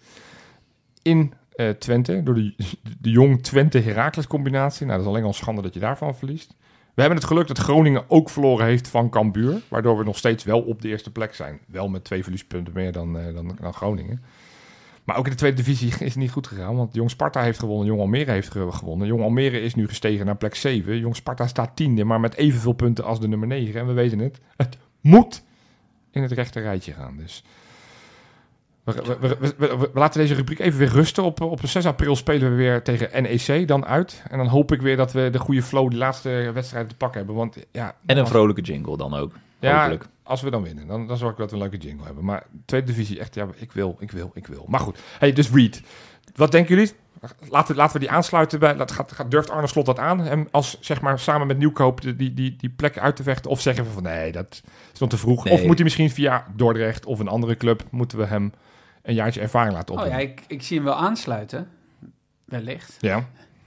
In uh, Twente. Door de, de jong Twente-Heracles combinatie. Nou, dat is alleen al schande dat je daarvan verliest. We hebben het geluk dat Groningen ook verloren heeft van Cambuur. Waardoor we nog steeds wel op de eerste plek zijn. Wel met twee verliespunten meer dan, uh, dan, dan Groningen. Maar ook in de tweede divisie is het niet goed gegaan. Want Jong Sparta heeft gewonnen, Jong Almere heeft gewonnen. Jong Almere is nu gestegen naar plek zeven. Jong Sparta staat tiende, maar met evenveel punten als de nummer negen. En we weten het, het moet in het rechte rijtje gaan. Dus we, we, we, we, we, we laten deze rubriek even weer rusten. Op, op zes april spelen we weer tegen N E C dan uit. En dan hoop ik weer dat we de goede flow die laatste wedstrijden te pakken hebben. Want, ja, en een vrolijke jingle dan ook. Ja, Hopelijk. als we dan winnen, dan, dan zorg ik dat we een leuke jingle hebben. Maar tweede divisie, echt, ja, ik wil, ik wil, ik wil. Maar goed, hey, dus Reed. Wat denken jullie? Laten, laten we die aansluiten bij... Laat, gaat, gaat, durft Arne Slot dat aan? Hem als, zeg maar, samen met Nieuwkoop die, die, die, die plek uit te vechten? Of zeggen we van, nee, dat is nog te vroeg. Nee. Of moet hij misschien via Dordrecht of een andere club... moeten we hem een jaartje ervaring laten opdoen? Oh ja, ik, ik zie hem wel aansluiten. Wellicht. Ja.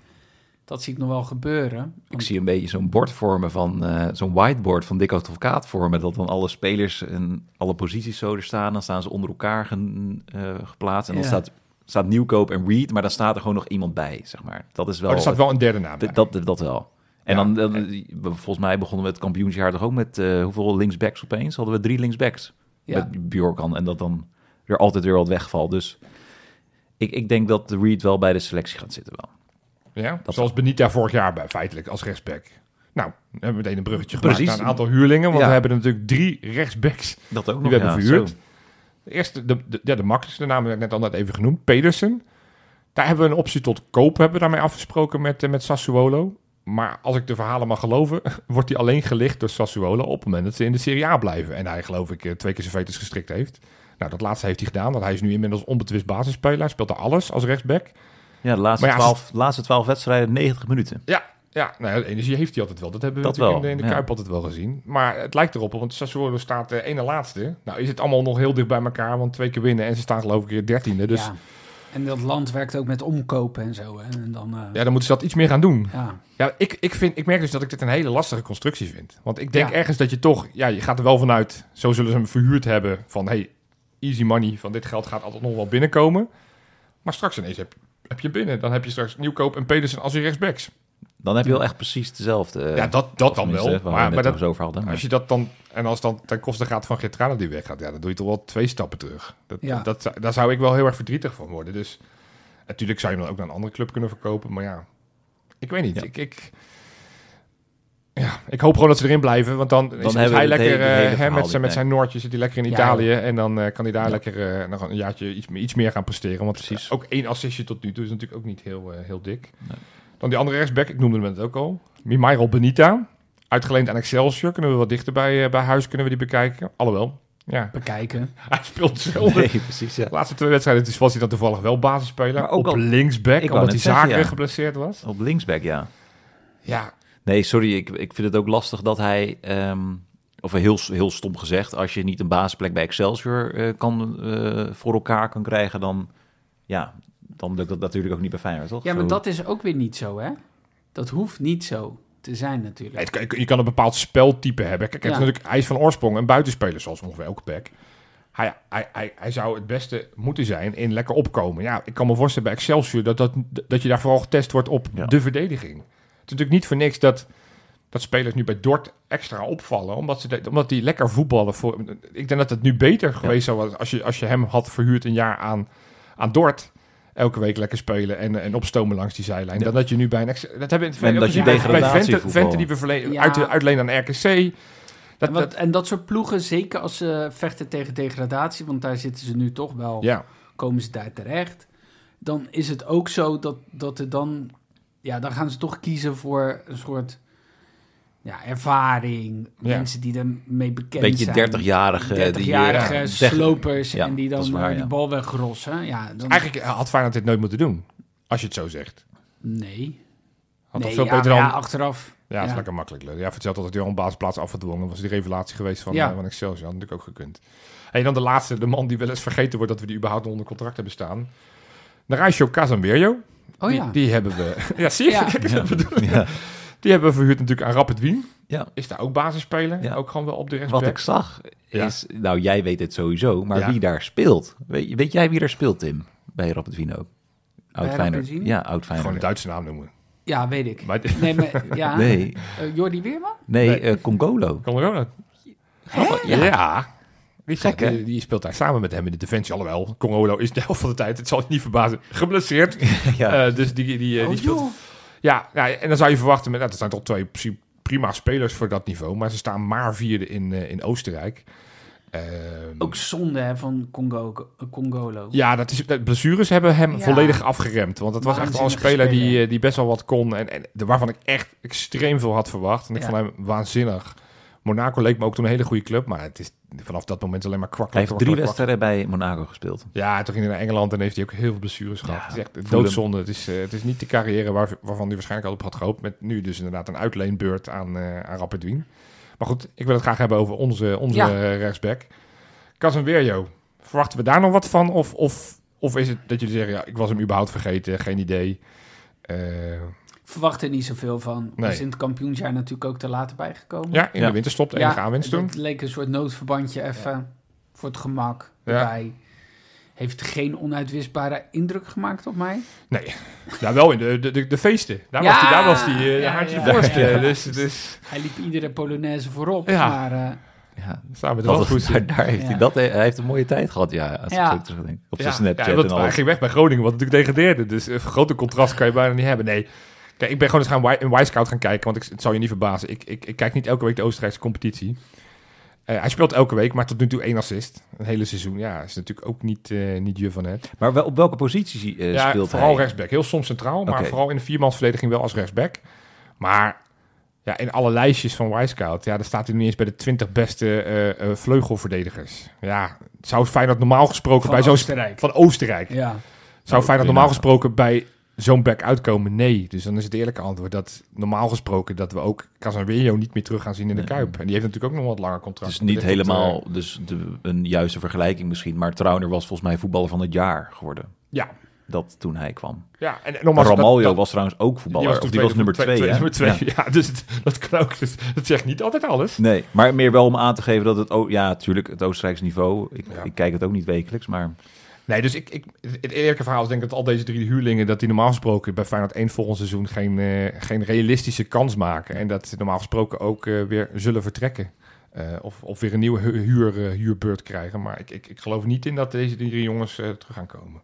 Dat zie ik nog wel gebeuren. Want... Ik zie een beetje zo'n bord vormen van... Uh, zo'n whiteboard van Dick Advocaat vormen... dat dan alle spelers en alle posities zo er staan. Dan staan ze onder elkaar gen, uh, geplaatst. En dan ja. staat... staat Nieuwkoop en Reed, maar dan staat er gewoon nog iemand bij, zeg maar. Dat is wel... Oh, er staat wel een derde naam bij. D- dat, dat wel. En ja, dan, dan en... volgens mij begonnen we het kampioensjaar toch ook met uh, hoeveel linksbacks opeens? Hadden we drie linksbacks ja. met Bjorkan. En dat dan er altijd weer wat wegvalt. Dus ik, ik denk dat de Reed wel bij de selectie gaat zitten wel. Ja, dat zoals Benita vorig jaar bij, feitelijk, als rechtsback. Nou, we hebben meteen een bruggetje gemaakt Precies. naar een aantal huurlingen. Want ja. we hebben natuurlijk drie rechtsbacks dat ook die nog, we hebben ja, verhuurd. Zo. De eerste, de, de, ja, de makkelijkste naam heb ik net al net even genoemd, Pedersen. Daar hebben we een optie tot koop, hebben we daarmee afgesproken met, uh, met Sassuolo. Maar als ik de verhalen mag geloven, wordt hij alleen gelicht door Sassuolo op het moment dat ze in de Serie A blijven. En hij, geloof ik, uh, twee keer zijn veters gestrikt heeft. Nou, dat laatste heeft hij gedaan, want hij is nu inmiddels onbetwist basisspeler. Hij speelt daar alles als rechtsback. Ja, de laatste, ja, twaalf, laatste twaalf wedstrijden, negentig minuten. Ja, ja, nou ja, de energie heeft hij altijd wel. Dat hebben we dat natuurlijk wel, in de, in de ja. Kuip altijd wel gezien. Maar het lijkt erop, want Sassuolo staat uh, ene laatste. Nou is het allemaal nog heel dicht bij elkaar, want twee keer winnen en ze staan geloof ik dertiende. Dus... Ja. En dat land werkt ook met omkopen en zo. Hè? En dan, uh... Ja, dan moeten ze dat iets meer gaan doen. Ja. Ja, ik, ik, vind, ik merk dus dat ik dit een hele lastige constructie vind. Want ik denk ja. ergens dat je toch... Ja, je gaat er wel vanuit, zo zullen ze hem verhuurd hebben... van hey, easy money, van dit geld gaat altijd nog wel binnenkomen. Maar straks ineens heb, heb je binnen. Dan heb je straks Nieuwkoop en Pedersen als je rechtsbacks. Dan heb je wel echt precies dezelfde. Ja, dat, dat dan wel. Maar, maar, maar dat, over hadden, maar. als je dat dan... En als dan ten koste gaat van Geertruida die weggaat... Ja, dan doe je toch wel twee stappen terug. Dat, ja. dat, dat, daar zou ik wel heel erg verdrietig van worden. Dus natuurlijk zou je hem dan ook naar een andere club kunnen verkopen. Maar ja, ik weet niet. Ja. Ik, ik, ja, ik hoop gewoon dat ze erin blijven. Want dan, dan is, is hij lekker... Hele, hele uh, met, zijn, met zijn Noordje zit hij lekker in Italië. Ja, en dan uh, kan hij daar ja. lekker uh, nog een jaartje iets, iets meer gaan presteren. Want precies. Ook één assistje tot nu toe is natuurlijk ook niet heel, uh, heel dik. Nee. Dan die andere rechtsback, ik noemde hem net ook al. Mimairo Benita. Uitgeleend aan Excelsior. Kunnen we wat dichter bij, uh, bij huis kunnen we die bekijken. Alhoewel. Ja. Bekijken. Hij speelt zelden. Nee, precies, ja. De laatste twee wedstrijden dus was hij dan toevallig wel basisspeler. Maar ook op al, linksback, omdat hij zaken ja. geblesseerd was. Op linksback, ja. Ja. Nee, sorry, ik, ik vind het ook lastig dat hij... Um, of heel, heel stom gezegd, als je niet een basisplek bij Excelsior uh, kan, uh, voor elkaar kan krijgen, dan... Ja, dan lukt dat natuurlijk ook niet bij Feyenoord, toch? Ja, maar zo. Dat is ook weer niet zo, hè? Dat hoeft niet zo te zijn natuurlijk. Nee, het, je kan een bepaald speltype hebben. Kijk, het ja. is natuurlijk, hij is van oorsprong een buitenspeler, zoals ongeveer elke back. Hij, hij, hij, hij zou het beste moeten zijn in lekker opkomen. Ja, ik kan me voorstellen bij Excelsior dat, dat, dat je daar vooral getest wordt op ja. de verdediging. Het is natuurlijk niet voor niks dat, dat spelers nu bij Dort extra opvallen, omdat, ze de, omdat die lekker voetballen. Voor, ik denk dat het nu beter geweest ja. zou zijn als je, als je hem had verhuurd een jaar aan, aan Dort. Elke week lekker spelen en, en opstomen langs die zijlijn. Ja. Dan dat je nu bij een... Ex- dat hebben we in het verleden dat je bij Vente, Vente die we verleden, ja. uit, uitlenen aan R K C. Dat, en, wat, dat, en dat soort ploegen, zeker als ze vechten tegen degradatie, want daar zitten ze nu toch wel, ja. komen ze daar terecht. Dan is het ook zo dat, dat er dan... Ja, dan gaan ze toch kiezen voor een soort... Ja, ervaring, ja. mensen die ermee bekend Beetje zijn. dertigjarige. dertigjarige ja, slopers ja, en die dan waar, uh, die ja. bal wegrossen. Ja, dan... Eigenlijk had Feyenoord dit nooit moeten doen, als je het zo zegt. Nee. Had nee, veel ja, beter dan... ja, achteraf. Ja, dat is ja. lekker makkelijk. Ja, vertelt dat hij al een basisplaats afgedwongen. Dat was die revelatie geweest van, ja. uh, van Excelsior. Had natuurlijk ook gekund. En dan de laatste, de man die wel eens vergeten wordt dat we die überhaupt onder contract hebben staan. Naruisho Casemiro. Oh ja. Die, die hebben we... ja, zie je? Ja. Ja. Ja. Die hebben we verhuurd natuurlijk aan Rapid Wien. Ja. Is daar ook basisspeler? Ja. Ook gewoon wel op de rechtsback. Wat ik zag is... Ja. Nou, jij weet het sowieso. Maar ja. wie daar speelt? Weet, weet jij wie daar speelt, Tim? Bij Rapid Wien ook. Oud Feyenoord. Ja, oud Feyenoord. Gewoon een Duitse naam noemen. Ja, weet ik. Maar, nee, maar, ja. nee. Uh, Jordi Weerman? Nee, nee. Uh, Congolo. Congolo. Ja. ja. Die, Gek, die, die speelt daar samen met hem in de defensie. Alhoewel, Congolo is de helft van de tijd, het zal je niet verbazen, geblesseerd. ja. uh, dus die, die, die, oh, die speelt... Ja, ja, en dan zou je verwachten, met, nou, dat zijn toch twee prima spelers voor dat niveau. Maar ze staan maar vierde in, uh, in Oostenrijk. Uh, Ook zonde hè, van Congo, Congolo. Ja, dat is, de blessures hebben hem ja. volledig afgeremd. Want het was echt wel een speler die, die best wel wat kon. En, en waarvan ik echt extreem veel had verwacht. En ik ja. vond hem waanzinnig Monaco leek me ook toen een hele goede club, maar het is vanaf dat moment alleen maar kwak. Hij heeft drie wedstrijden bij Monaco gespeeld. Ja, toen ging hij naar Engeland en heeft hij ook heel veel blessures gehad. Ja, het is echt doodzonde. Het is, uh, het is niet de carrière waar, waarvan hij waarschijnlijk al op had gehoopt. Met nu dus inderdaad een uitleenbeurt aan, uh, aan Rapid Wien. Maar goed, ik wil het graag hebben over onze, onze ja. uh, rechtsback. Casemiro, verwachten we daar nog wat van? Of, of, of is het dat jullie zeggen, ja, ik was hem überhaupt vergeten, geen idee. Uh, Verwacht er niet zoveel van. Nee. Is in het kampioensjaar natuurlijk ook te laat bijgekomen. Ja, in ja. de winterstop, de enige ja, aanwinst toen. Het leek een soort noodverbandje even ja. voor het gemak ja. erbij. Heeft geen onuitwisbare indruk gemaakt op mij? Nee, ja, wel in de, de, de, de feesten. Daar ja. was hij, daar was hij, uh, ja, haartje ja, voorste. Ja. Dus, dus. Hij liep iedere Polonaise voorop, ja. maar... Uh, Ja, samen dat was, daar, daar heeft ja. hij dat. Hij heeft een mooie tijd gehad, ja. Als ja. ik zo terugdenk. Op zijn ja. Snapchat ja, dat, en al. Hij ging weg bij Groningen, wat natuurlijk degradeerde. Dus een grote contrast kan je bijna niet hebben. Nee, kijk, ik ben gewoon eens gaan een Y-Scout gaan kijken, want ik, het zal je niet verbazen. Ik, ik, ik kijk niet elke week de Oostenrijkse competitie. Uh, hij speelt elke week, maar tot nu toe één assist. Een hele seizoen, ja, is natuurlijk ook niet, uh, niet je van het. Maar wel, op welke positie uh, ja, speelt vooral hij? rechtsback. Heel soms centraal, maar okay. vooral in de viermansverdediging wel als rechtsback. Maar... Ja, in alle lijstjes van Y-Scout, ja, daar staat hij nu eens bij de twintig beste uh, uh, vleugelverdedigers. Ja, zou Feyenoord normaal gesproken van bij zo'n... Oostenrijk. Van Oostenrijk. Ja. Zou Feyenoord normaal gesproken bij zo'n back uitkomen? Nee. Dus dan is het eerlijke antwoord dat normaal gesproken dat we ook Casemiro niet meer terug gaan zien in de Kuip. En die heeft natuurlijk ook nog wat langer contract. Het is niet helemaal het, uh, dus de, een juiste vergelijking misschien, maar Trauner was volgens mij voetballer van het jaar geworden. Ja. Dat toen hij kwam. Ja, en, en nogmaals, Ramaljo dat, dat, was trouwens ook voetballer. Die was, of die was nummer twee. twee, nummer twee. Ja. ja, dus het, dat kan ook. Dus dat zegt niet altijd alles. Nee, maar meer wel om aan te geven dat het... Oh, ja, natuurlijk, het Oostenrijkse niveau. Ik, ja. ik kijk het ook niet wekelijks, maar... Nee, dus ik, ik, het eerlijke verhaal is denk ik dat al deze drie huurlingen... dat die normaal gesproken bij Feyenoord één volgend seizoen... geen, uh, geen realistische kans maken. En dat ze normaal gesproken ook uh, weer zullen vertrekken. Uh, of, of weer een nieuwe hu- huur, uh, huurbeurt krijgen. Maar ik, ik, ik geloof niet in dat deze drie jongens uh, terug gaan komen.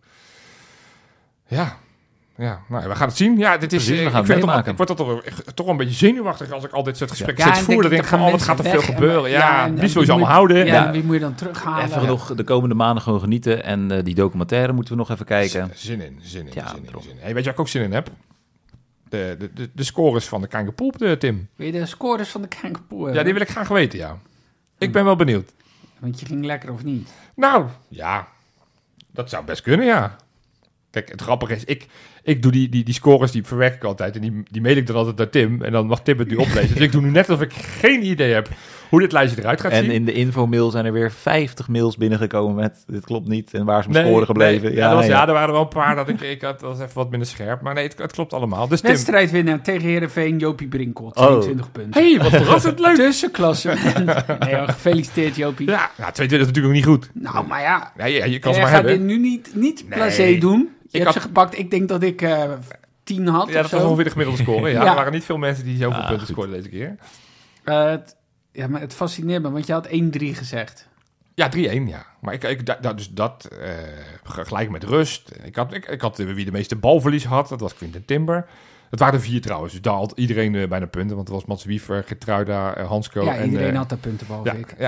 Ja, ja, nou, we gaan het zien. Ja, dit is. Precies, we gaan ik, het toch, ik word toch, toch, toch een beetje zenuwachtig als ik al dit soort gesprekken ja. steeds voer. Dan denk ik van, oh, wat gaat er veel gebeuren? Ja, ja wie wil je allemaal houden? Ja, ja, wie moet je dan terughalen? Even ja. nog de komende maanden gewoon genieten. En uh, die documentaire moeten we nog even kijken. Zin in, zin in, ja, zin in. Zin in. Hey, weet je waar ik ook zin in heb? De, de, de, de scores van de Kankerpool, Tim. Wil je de scores van de Kankerpool? Ja, die wil ik graag weten, ja. Ik ben wel benieuwd. Want je ging lekker of niet? Nou, ja. Dat zou best kunnen, ja. Kijk, het grappige is, ik, ik doe die, die, die scores, die verwerk ik altijd. En die, die mail ik dan altijd naar Tim. En dan mag Tim het nu oplezen. Dus ik doe nu net alsof ik geen idee heb hoe dit lijstje eruit gaat en zien. En in de infomail zijn er weer vijftig mails binnengekomen met... dit klopt niet en waar is mijn nee, score gebleven? Nee, ja, ja, was, ja. ja, er waren er wel een paar dat ik... ik had, dat was even wat minder scherp. Maar nee, het, het klopt allemaal. Dus wedstrijd winnen tegen Heerenveen, Jopie Brinkel. tweeëntwintig oh. punten. Hé, hey, wat verrassend leuk. Tussenklasse. Nee, hoor, gefeliciteerd Jopie. Ja, nou, tweeëntwintig is natuurlijk nog niet goed. Nou, maar ja. ja je, je kan ze maar gaat hebben. dit nu niet, niet nee. placé doen. Je ik hebt had... ze gepakt. Ik denk dat ik uh, tien had. Ja, dat zo. was ongeveer de gemiddelde score. Ja, ja. Er waren niet veel mensen die zoveel ah, punten scoorden deze keer. Uh, het, ja, maar het fascineert me, want je had één drie gezegd. Ja, drie-één, ja. Maar ik, ik da, da, dus dat uh, gelijk met rust. Ik had, ik, ik had uh, wie de meeste balverlies had. Dat was Quinten Timber. Het waren er vier trouwens. Dus daar had iedereen uh, bijna punten. Want het was Mats Wiever, Geertruida, uh, Hansko. Ja, en, iedereen uh, had daar punten behalve ja, ik. Ja.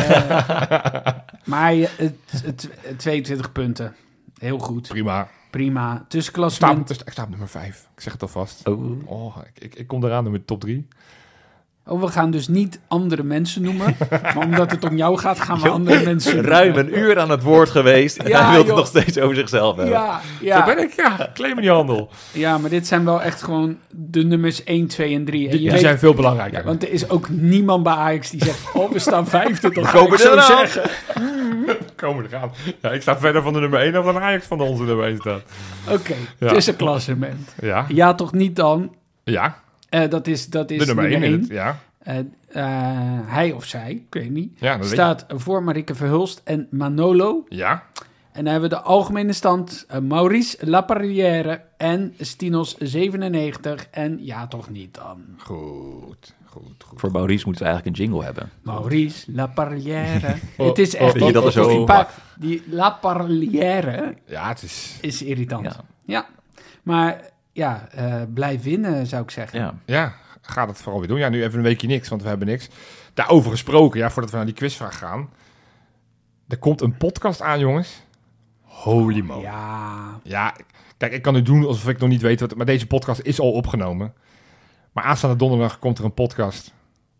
Uh, maar uh, het, het, het tweeëntwintig punten. Heel goed. Prima. Prima. Tussenklassement. Ik sta, ik sta op nummer vijf. Ik zeg het alvast. Oh. Oh, ik, ik, ik kom eraan met de top drie. Oh, we gaan dus niet andere mensen noemen. Maar omdat het om jou gaat, gaan we jo, andere mensen noemen. Ruim een uur aan het woord geweest. En ja, hij wil het nog steeds over zichzelf hebben. Ja, ja. Zo ben ik, ja. Claim in die handel. Ja, maar dit zijn wel echt gewoon de nummers één, twee en drie. En die die weet, zijn veel belangrijker. Ja, want er is ook niemand bij Ajax die zegt... Oh, we staan vijfde. Dan ga ik zo zeggen. Komen eraan. Ja, ik sta verder van de nummer één dan Ajax van de onze nummer één staat. Oké, okay, ja. Tussenklassement. Ja. Ja, toch niet dan? Ja. Uh, dat is, dat is de nummer, nummer één. één. Ja. Uh, uh, hij of zij, ik weet niet, ja, staat voor Marieke Verhulst en Manolo. Ja. En dan hebben we de algemene stand uh, Maurice Laparrière en Stinos zevenennegentig. En ja, toch niet dan. Goed, goed, goed. Voor Maurice moeten we eigenlijk een jingle hebben. Maurice Laparrière. oh, het is echt... Oh, die, dat is zo die, pa- die Laparrière ja, het is... is irritant. Ja. ja. Maar ja, uh, blijf winnen zou ik zeggen. Ja. ja. Gaat het vooral weer doen. Ja, nu even een weekje niks, want we hebben niks. Daarover gesproken, ja, voordat we naar die quizvraag gaan. Er komt een podcast aan, jongens. Holy moly. Ja. Ja, kijk, ik kan nu doen alsof ik nog niet weet wat... Maar deze podcast is al opgenomen. Maar aanstaande donderdag komt er een podcast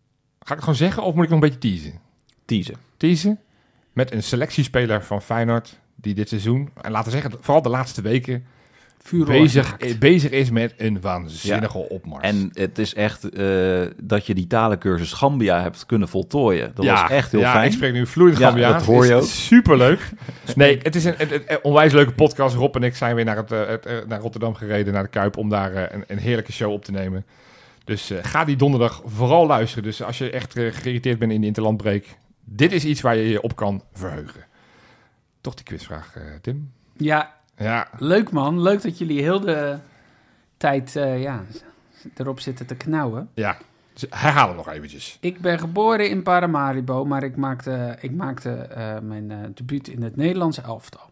Ga ik het gewoon zeggen of moet ik nog een beetje teasen? Teasen. Teasen. Met een selectiespeler van Feyenoord die dit seizoen, en laten we zeggen, vooral de laatste weken, bezig, bezig is met een waanzinnige ja. opmars. En het is echt uh, dat je die talencursus Gambia hebt kunnen voltooien. Dat ja, was echt heel ja, fijn. Ik spreek nu vloeiend Gambia. Ja, dat hoor je ook. Superleuk. Nee, het is een, een, een onwijs leuke podcast. Rob en ik zijn weer naar, het, uh, het, uh, naar Rotterdam gereden, naar de Kuip, om daar uh, een, een heerlijke show op te nemen. Dus uh, ga die donderdag vooral luisteren. Dus als je echt uh, geïrriteerd bent in de interlandbreak, dit is iets waar je je op kan verheugen. Toch die quizvraag, uh, Tim? Ja, ja, leuk man. Leuk dat jullie heel de tijd uh, ja, erop zitten te knauwen. Ja, dus herhaal het nog eventjes. Ik ben geboren in Paramaribo, maar ik maakte, ik maakte uh, mijn uh, debuut in het Nederlandse elftal.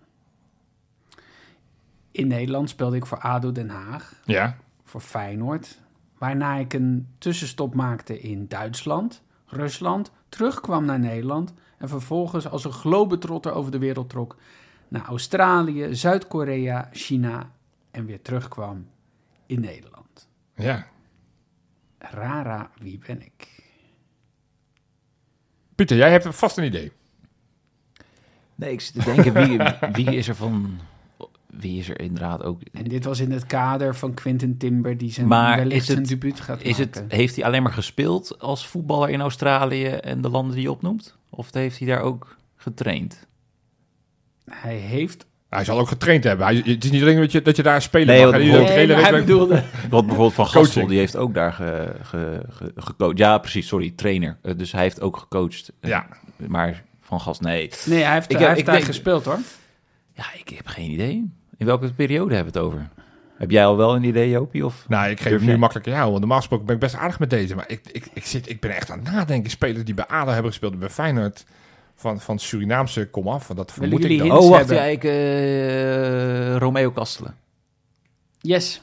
In Nederland speelde ik voor A D O Den Haag, ja. voor Feyenoord, waarna ik een tussenstop maakte in Duitsland, Rusland, terugkwam naar Nederland en vervolgens als een globetrotter over de wereld trok naar Australië, Zuid-Korea, China en weer terugkwam in Nederland. Ja. Rara, wie ben ik? Pieter, jij hebt vast een idee. Nee, ik zit te denken, wie, wie is er van... Wie is er inderdaad ook... En dit was in het kader van Quinten Timber, die zijn, maar wellicht is het, zijn debuut gaat is maken. Het, heeft hij alleen maar gespeeld als voetballer in Australië en de landen die je opnoemt? Of heeft hij daar ook getraind? Hij heeft... Hij zal ook getraind hebben. Hij, het is niet alleen dat je, dat je daar spelen nee, mag. Wat nee, bijvoorbeeld, nee, hij bedoelde... Wat bijvoorbeeld Van Gastel, die heeft ook daar ge, ge, ge, gecoacht. Ja, precies, sorry, trainer. Uh, dus hij heeft ook gecoacht. Uh, ja. Maar Van Gastel, nee. Nee, hij heeft, ik, hij ik, heeft ik daar denk, gespeeld, hoor. Ja, ik heb geen idee. In welke periode hebben we het over? Heb jij al wel een idee, Jopie? Of nou, ik geef hem nu jij? makkelijk aan jou. Want normaal gesproken ben ik best aardig met deze. Maar ik, ik, ik, zit, ik ben echt aan het nadenken. Spelers die bij A D O hebben gespeeld, bij Feyenoord... Van, van Surinaamse komaf, dat vermoed ik dan. Oh, wacht, ja, ik... Uh, Romeo Kastelen. Yes.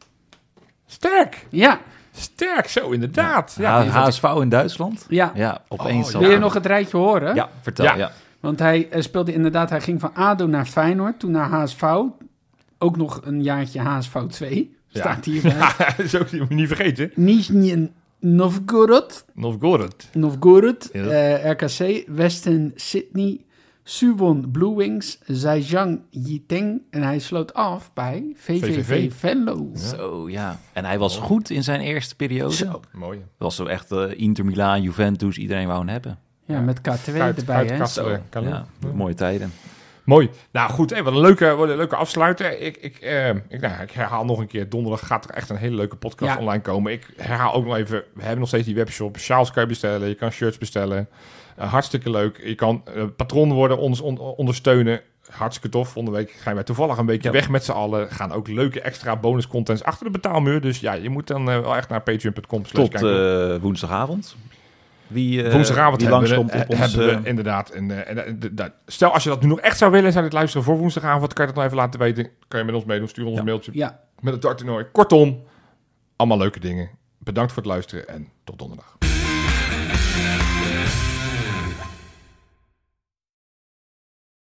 Sterk. Ja. Sterk, zo inderdaad. Ja, ja, H S V in Duitsland. Ja. Ja, opeens. Oh, al. Wil je nog het rijtje horen? Ja, vertel. Ja. ja. Want hij uh, speelde inderdaad, hij ging van A D O naar Feyenoord, toen naar H S V. Ook nog een jaartje H S V twee. Staat ja. hierbij. Ja, zo moet je niet vergeten. Nizhny Novgorod. Novgorod. Novgorod. Ja. Uh, R K C. Western Sydney. Suwon Blue Wings. Zhejiang Yiteng. En hij sloot af bij V V V Venlo. Ja. Zo, ja. En hij was goed in zijn eerste periode. Zo. Mooi. Dat was zo echt uh, Inter Milaan, Juventus, iedereen wou hem hebben. Ja, met K twee Kuit, erbij, Kuit, hè? Zo. Ja, ja, mooie tijden. Mooi. Nou goed, hey, wat een leuke, wat een leuke afsluiter. Ik, ik, uh, ik, nou, ik herhaal nog een keer. Donderdag gaat er echt een hele leuke podcast ja. online komen. Ik herhaal ook nog even. We hebben nog steeds die webshop. Sjaals kan je bestellen. Je kan shirts bestellen. Uh, hartstikke leuk. Je kan uh, patron worden, ons on, ondersteunen. Hartstikke tof. Volgende week gaan wij toevallig een beetje ja. weg met z'n allen. Gaan ook leuke extra bonus contents achter de betaalmuur. Dus ja, je moet dan uh, wel echt naar patreon punt com. Tot uh, woensdagavond. Wie, uh, woensdagavond wie hebben, we, op ons, hebben uh, we inderdaad. En, uh, en, uh, d- d- stel, als je dat nu nog echt zou willen, zou je het luisteren voor woensdagavond, kan je dat nog even laten weten. Kan je met ons meedoen, stuur ons ja. een mailtje ja. met het darttoernooi. Kortom, allemaal leuke dingen. Bedankt voor het luisteren en tot donderdag.